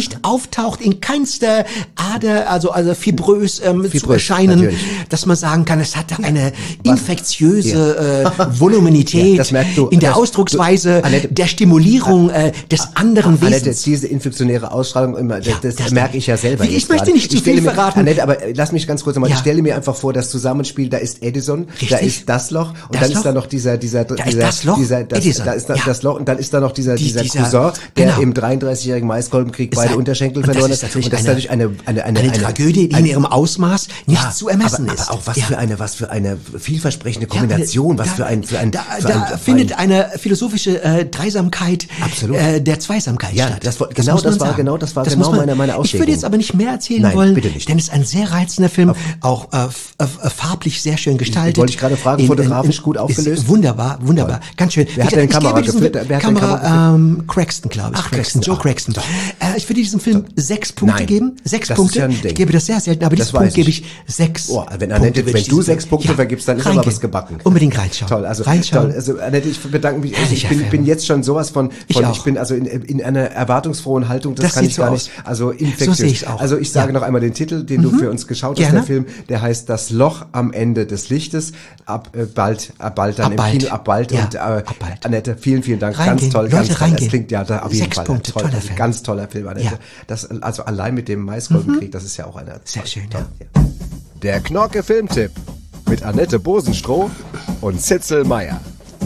auftaucht in keinster Ader, also also fibrös, ähm, Fibrös, zu erscheinen, natürlich. dass man sagen kann, es hatte eine infektiöse äh, Voluminität Ja, das merkst du. in der Das- Ausdrucksweise du- Annette- der Stimulierung äh, des anderen Annette, Wesens. diese infektionäre Ausstrahlung, immer, das, das, das merke ich ja selber. Ich jetzt möchte gerade. nicht zu stelle viel mir, verraten. Annette, aber äh, lass mich ganz kurz nochmal, Ja. ich stelle mir einfach vor, das Zusammenspiel, da ist Edison, da Richtig. ist das Loch und Das dann Loch. ist da noch dieser, dieser, Da ist dieser, das Loch, dieser, das, Edison. da ist da, Ja. das Loch und dann ist da noch dieser, Die- dieser, dieser- Cousin, der genau. im dreiunddreißigjährigen Maiskolbenkrieg Ist beide ein- Unterschenkel und das verloren ist hat. natürlich Und das ist eine- natürlich eine, eine, eine, Eine Tragödie, die in ihrem Ausmaß nicht ja, zu ermessen aber, ist. Aber auch was Ja. für eine, was für eine vielversprechende Kombination, was da, für ein, für ein, da, für da ein, für findet ein, eine philosophische äh, Dreisamkeit äh, der Zweisamkeit Ja, statt. das war- genau muss man das war- sagen. genau das war muss genau man- meine- meine Ich Auslegung. würde jetzt aber nicht mehr erzählen Nein, wollen, bitte nicht. denn es ist ein sehr reizender Film, auch äh, f- äh, farblich sehr schön gestaltet. Wollte ich gerade fragen, fotografisch gut aufgelöst? Ist wunderbar, wunderbar, ganz schön. Wer hat Ich- denn ich Kamera gebe diesem geführt? Wer hat denn Kamera Kamera, ähm, Craxton, glaube ich. Ach, Craxton, Craxton, Joe ah, Craxton. Äh, ich würde diesem Film sechs Punkte Nein. geben. Sechs Das ist Punkte. ja ein Ding. Ich gebe das sehr selten, aber Das diesen Punkt weiß gebe ich. ich sechs Oh, wenn Punkte. Annette, würde wenn ich du diesem sechs Film- Punkte Ja, vergibst, dann ist aber reingehen. was gebacken. Unbedingt reinschauen. Toll, also reinschauen. toll. Also Annette, ich bedanke mich. Also ich Herrlicher bin, Film. bin jetzt schon sowas von, Ich von auch. ich bin also in, in einer erwartungsfrohen Haltung, das, Das kann sieht ich so gar aus. nicht. Also So infektiös. sehe ich's auch. Also ich sage Ja. noch einmal den Titel, den Mhm. du für uns geschaut hast, Gerne. der Film, der heißt Das Loch am Ende des Lichtes. Ab äh, bald, ab bald dann Ab im bald. Kino, ab bald. Ja, Und äh, Annette, vielen, vielen Dank. Reingehen. Ganz toll, Leute, ganz toll. reingehen. Das klingt ja da auf jeden Sechs Fall Punkte, toll. toller Also Film. ganz toller Film, Annette. Ja. Das, also allein mit dem Maiskolbenkrieg, das ist ja auch eine. Sehr schön, ja. Der Knorke Filmtipp mit Annette Bosenstroh und Zitzel Meyer.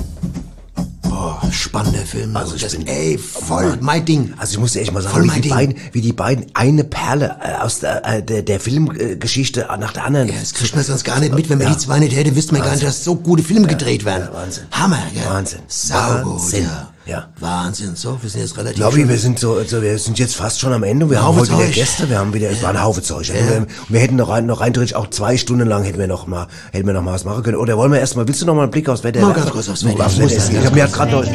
Boah, spannender Film. Also ich das, bin- ey, voll mein Ding. Also ich muss dir echt mal Voll sagen, wie mein die, Ding. beiden, wie die beiden eine Perle äh, aus der, äh, der, der Filmgeschichte nach der anderen. Ja, das kriegt man sonst gar nicht mit. Wenn man Ja. die zwei nicht hätte, wüsste man gar nicht, dass so gute Filme gedreht werden. Ja, Wahnsinn. Hammer, ja. Wahnsinn. Saugut, Wahnsinn. ja. Ja. Wahnsinn. So, wir sind jetzt relativ Lobby, schon- wir sind so, also wir sind jetzt fast schon am Ende. Wir Ein haben Haufe heute wieder Zeug. Gäste. Wir haben wieder, es war ein Haufe Zeug. Also Ja. wir, wir hätten noch rein, noch rein theoretisch auch zwei Stunden lang hätten wir noch mal, hätten wir noch mal was machen können. Oder wollen wir erstmal, willst du noch mal einen Blick aufs Wetter? Mal ganz kurz aufs Wetter. Aufs Ich muss Wetter. das Ich ganz habe mir kurz gerade noch,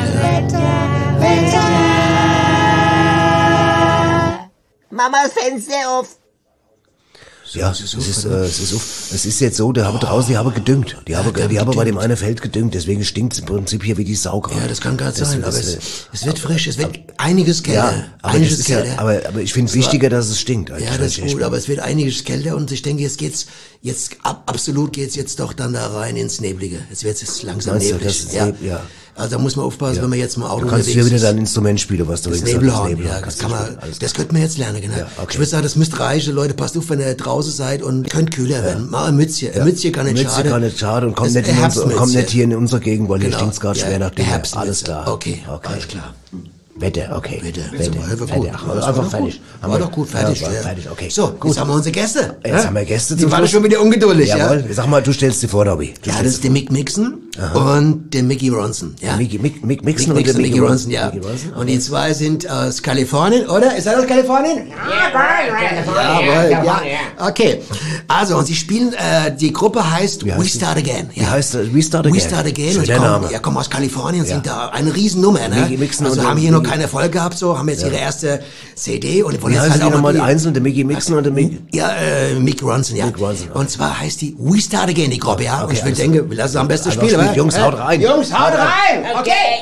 Mamas Fenster auf. ja, es ist, äh, es ist, auf- es ist jetzt so, die haben draußen, die haben gedüngt. Die haben, die haben bei dem einen Feld gedüngt, deswegen stinkt es im Prinzip hier wie die Sau gerade. Ja, das kann gerade Das- sein, das- aber es, es wird frisch, es wird einiges kälter. Ja, aber, das einiges ist ja, kälter. aber, aber ich finde es Es war- wichtiger, dass es stinkt. Ja, das ist gut, aber es wird einiges kälter und ich denke, jetzt geht's, jetzt ab, absolut geht's jetzt doch dann da rein ins Neblige. Jetzt wird's jetzt langsam Meinst du, neblig. das ist ja. neb- ja. Also da muss man aufpassen, Ja. wenn man jetzt mal Auto Du kannst unterwegs hier wieder ist. dein Instrument spielen, was du Das gesagt hast, Nebelhorn, Nebelhorn ja, das kannst kann du man, spielen, alles das könnte man jetzt lernen, genau. Ja, okay. Ich würde sagen, das müsst reichen, Leute, passt auf, wenn ihr draußen seid und könnt kühler werden. Mal ein Mützchen, ein Mützchen kann nicht Mützchen schaden. kann nicht schaden und kommt Das nicht, in unser, und kommt Herbstmützchen. nicht hier in unsere Gegend, weil hier Genau. stinkt's gerade Ja, schwer nach dem Herbstmütze. Alles klar. Okay, okay. alles klar. Wetter, okay. Wetter, Wetter, Wetter, war Wetter. gut. Ach, Das war einfach doch fertig. gut. Haben War wir- doch gut, fertig, Ja, war ja. fertig, okay. So, jetzt haben wir unsere Gäste. Jetzt ja? haben wir Gäste Die zum waren Schluss. schon wieder ungeduldig, Jawohl. ja? Sag mal, du stellst dir vor, Nobby. Du Ja, stellst das ist der Mick Mixon und der Mickey Ronson. Ja. Mickey, Mick, Mick Mixon Mick und der Mixon, Mickey Mickey Ronson, ja. Mickey Ronson? Und die zwei sind aus Kalifornien, oder? Ist er aus Kalifornien? Jawohl, ja. Okay. Also, und sie spielen, äh, die Gruppe heißt Wie We heißt die? Start Again. Wie heißt das? We Start Again. We Start Again. Schöner Und die kommen, Name. ja, kommen aus Kalifornien, Ja. sind da eine Riesennummer, ne? Mickey Mixon also und haben der hier noch Mickey- keine Erfolg gehabt, so, haben jetzt Ja. ihre erste C D und wollen Wie jetzt heißen halt die auch nochmal die- einzeln? Der Mickey Mixon und der Mickey? Ja, äh, Mick Ronson, ja. Mick Ronson, okay. Und zwar heißt die We Start Again, die Gruppe, ja. Okay, und ich will alles denken, wir lassen es am besten Einfach spielen, spielen. wa? Jungs, Ja? haut rein. Jungs, haut Haut rein. rein! Okay!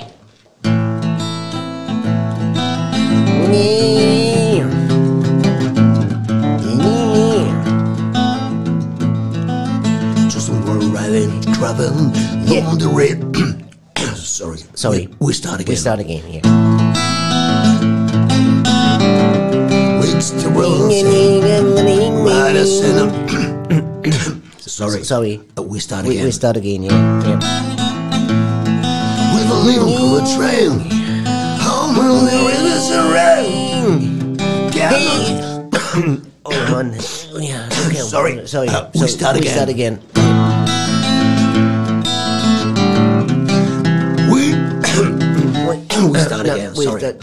Just riding, traveling on the rail. Sorry. Sorry. We, we start again. We start again, yeah. Weeks to roll. Madison. Sorry. Sorry. Uh, we start We, again. we start again, yeah. yeah. With a little on the train. Home on the rivers and rain. Down. Oh, man. Yeah, okay. Sorry. Sorry. Uh, we So- start we again. start again. We we start No, again. we Sorry. start-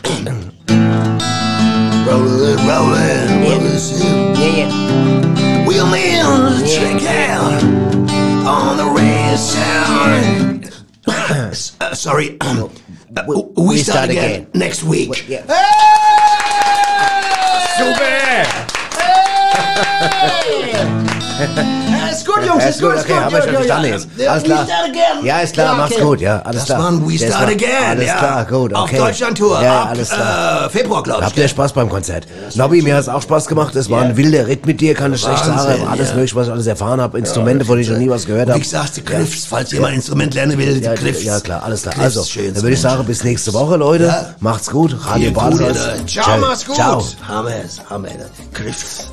Rolling, rolling, rolling. Yeah, yeah. Wheelman, check out on the race. uh, sorry. Uh, we, we start, start again, again. next week. Yeah. Super! Hey! Ja, ist gut, Jungs, Ja, ist gut, ist okay, gut. aber ich ja, verstanden ja, jetzt. ja. Alles klar. We start again. Ja, ist klar, Ja, mach's okay. gut, ja, alles Das klar. war ein We Das Start war- Again. Alles ja. klar, gut, okay. Auf Deutschland-Tour, Ja, ab alles klar. Äh, Februar, glaube ich. Habt ihr Spaß beim Konzert? Nobby, mir hat's auch Spaß gemacht. Es war ein wilder Ritt mit dir, kann ich schlecht Wahnsinn, sagen. Alles ja. mögliche, was ich alles erfahren habe. Instrumente, von denen ich noch nie was gehört Wie habe. gesagt, die Cliffs, falls jemand ein Instrument lernen will, die Ja, Cliffs. ja, klar, alles klar. Cliffs, Also, schönes dann würde ich Mensch. sagen, bis nächste Woche, Leute. Ja. Macht's gut. Radio Viel Badesalz. Gute. Ciao, mach's gut. Ciao. Hammers, Hammers, Cliffs.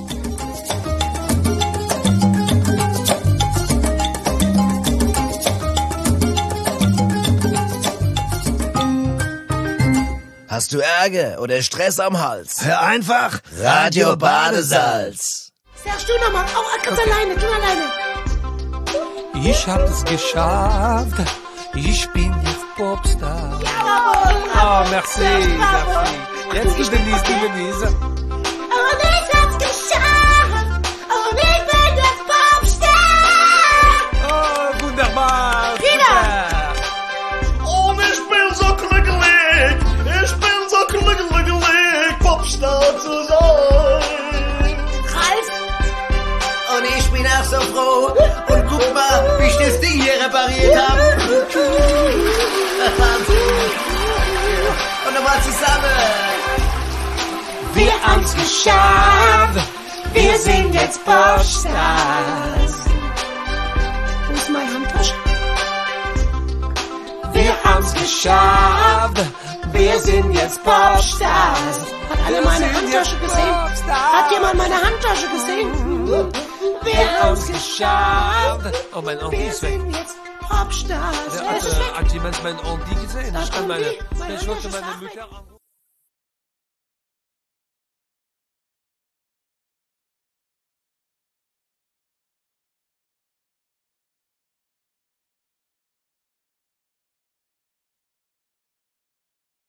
Hast du Ärger oder Stress am Hals? Hör einfach Radio Badesalz. Serge, du nochmal. Oh, ganz alleine, du alleine. Ich hab es geschafft. Ich bin jetzt Popstar. Oh, merci, merci. Jetzt du Denise, du Denise. Und ich hab's geschafft. Und ich bin jetzt Popstar. Oh, wunderbar. Wieder. Und ich bin so glücklich, ich bin so glücklich, Popstar zu sein. Ralf! Und ich bin auch so froh. Und guck mal, wie ich das Ding hier repariert habe. Und nochmal zusammen. Wir haben's geschafft. Wir sind jetzt Popstars. Wo ist meine Handtasche? Wir haben's geschafft. Wir sind jetzt Popstars. Hat alle meine Handtasche gesehen? Hat jemand meine Handtasche gesehen? Wir haben's geschafft. Oh, mein Onkel Wir ist weg. sind jetzt Popstars. Der Wer hat, ist äh, weg? hat jemand mein Onkel gesehen? Ich kann meine, Onkel? Meine ich wollte Handtasche meine ist Mutter anrufen.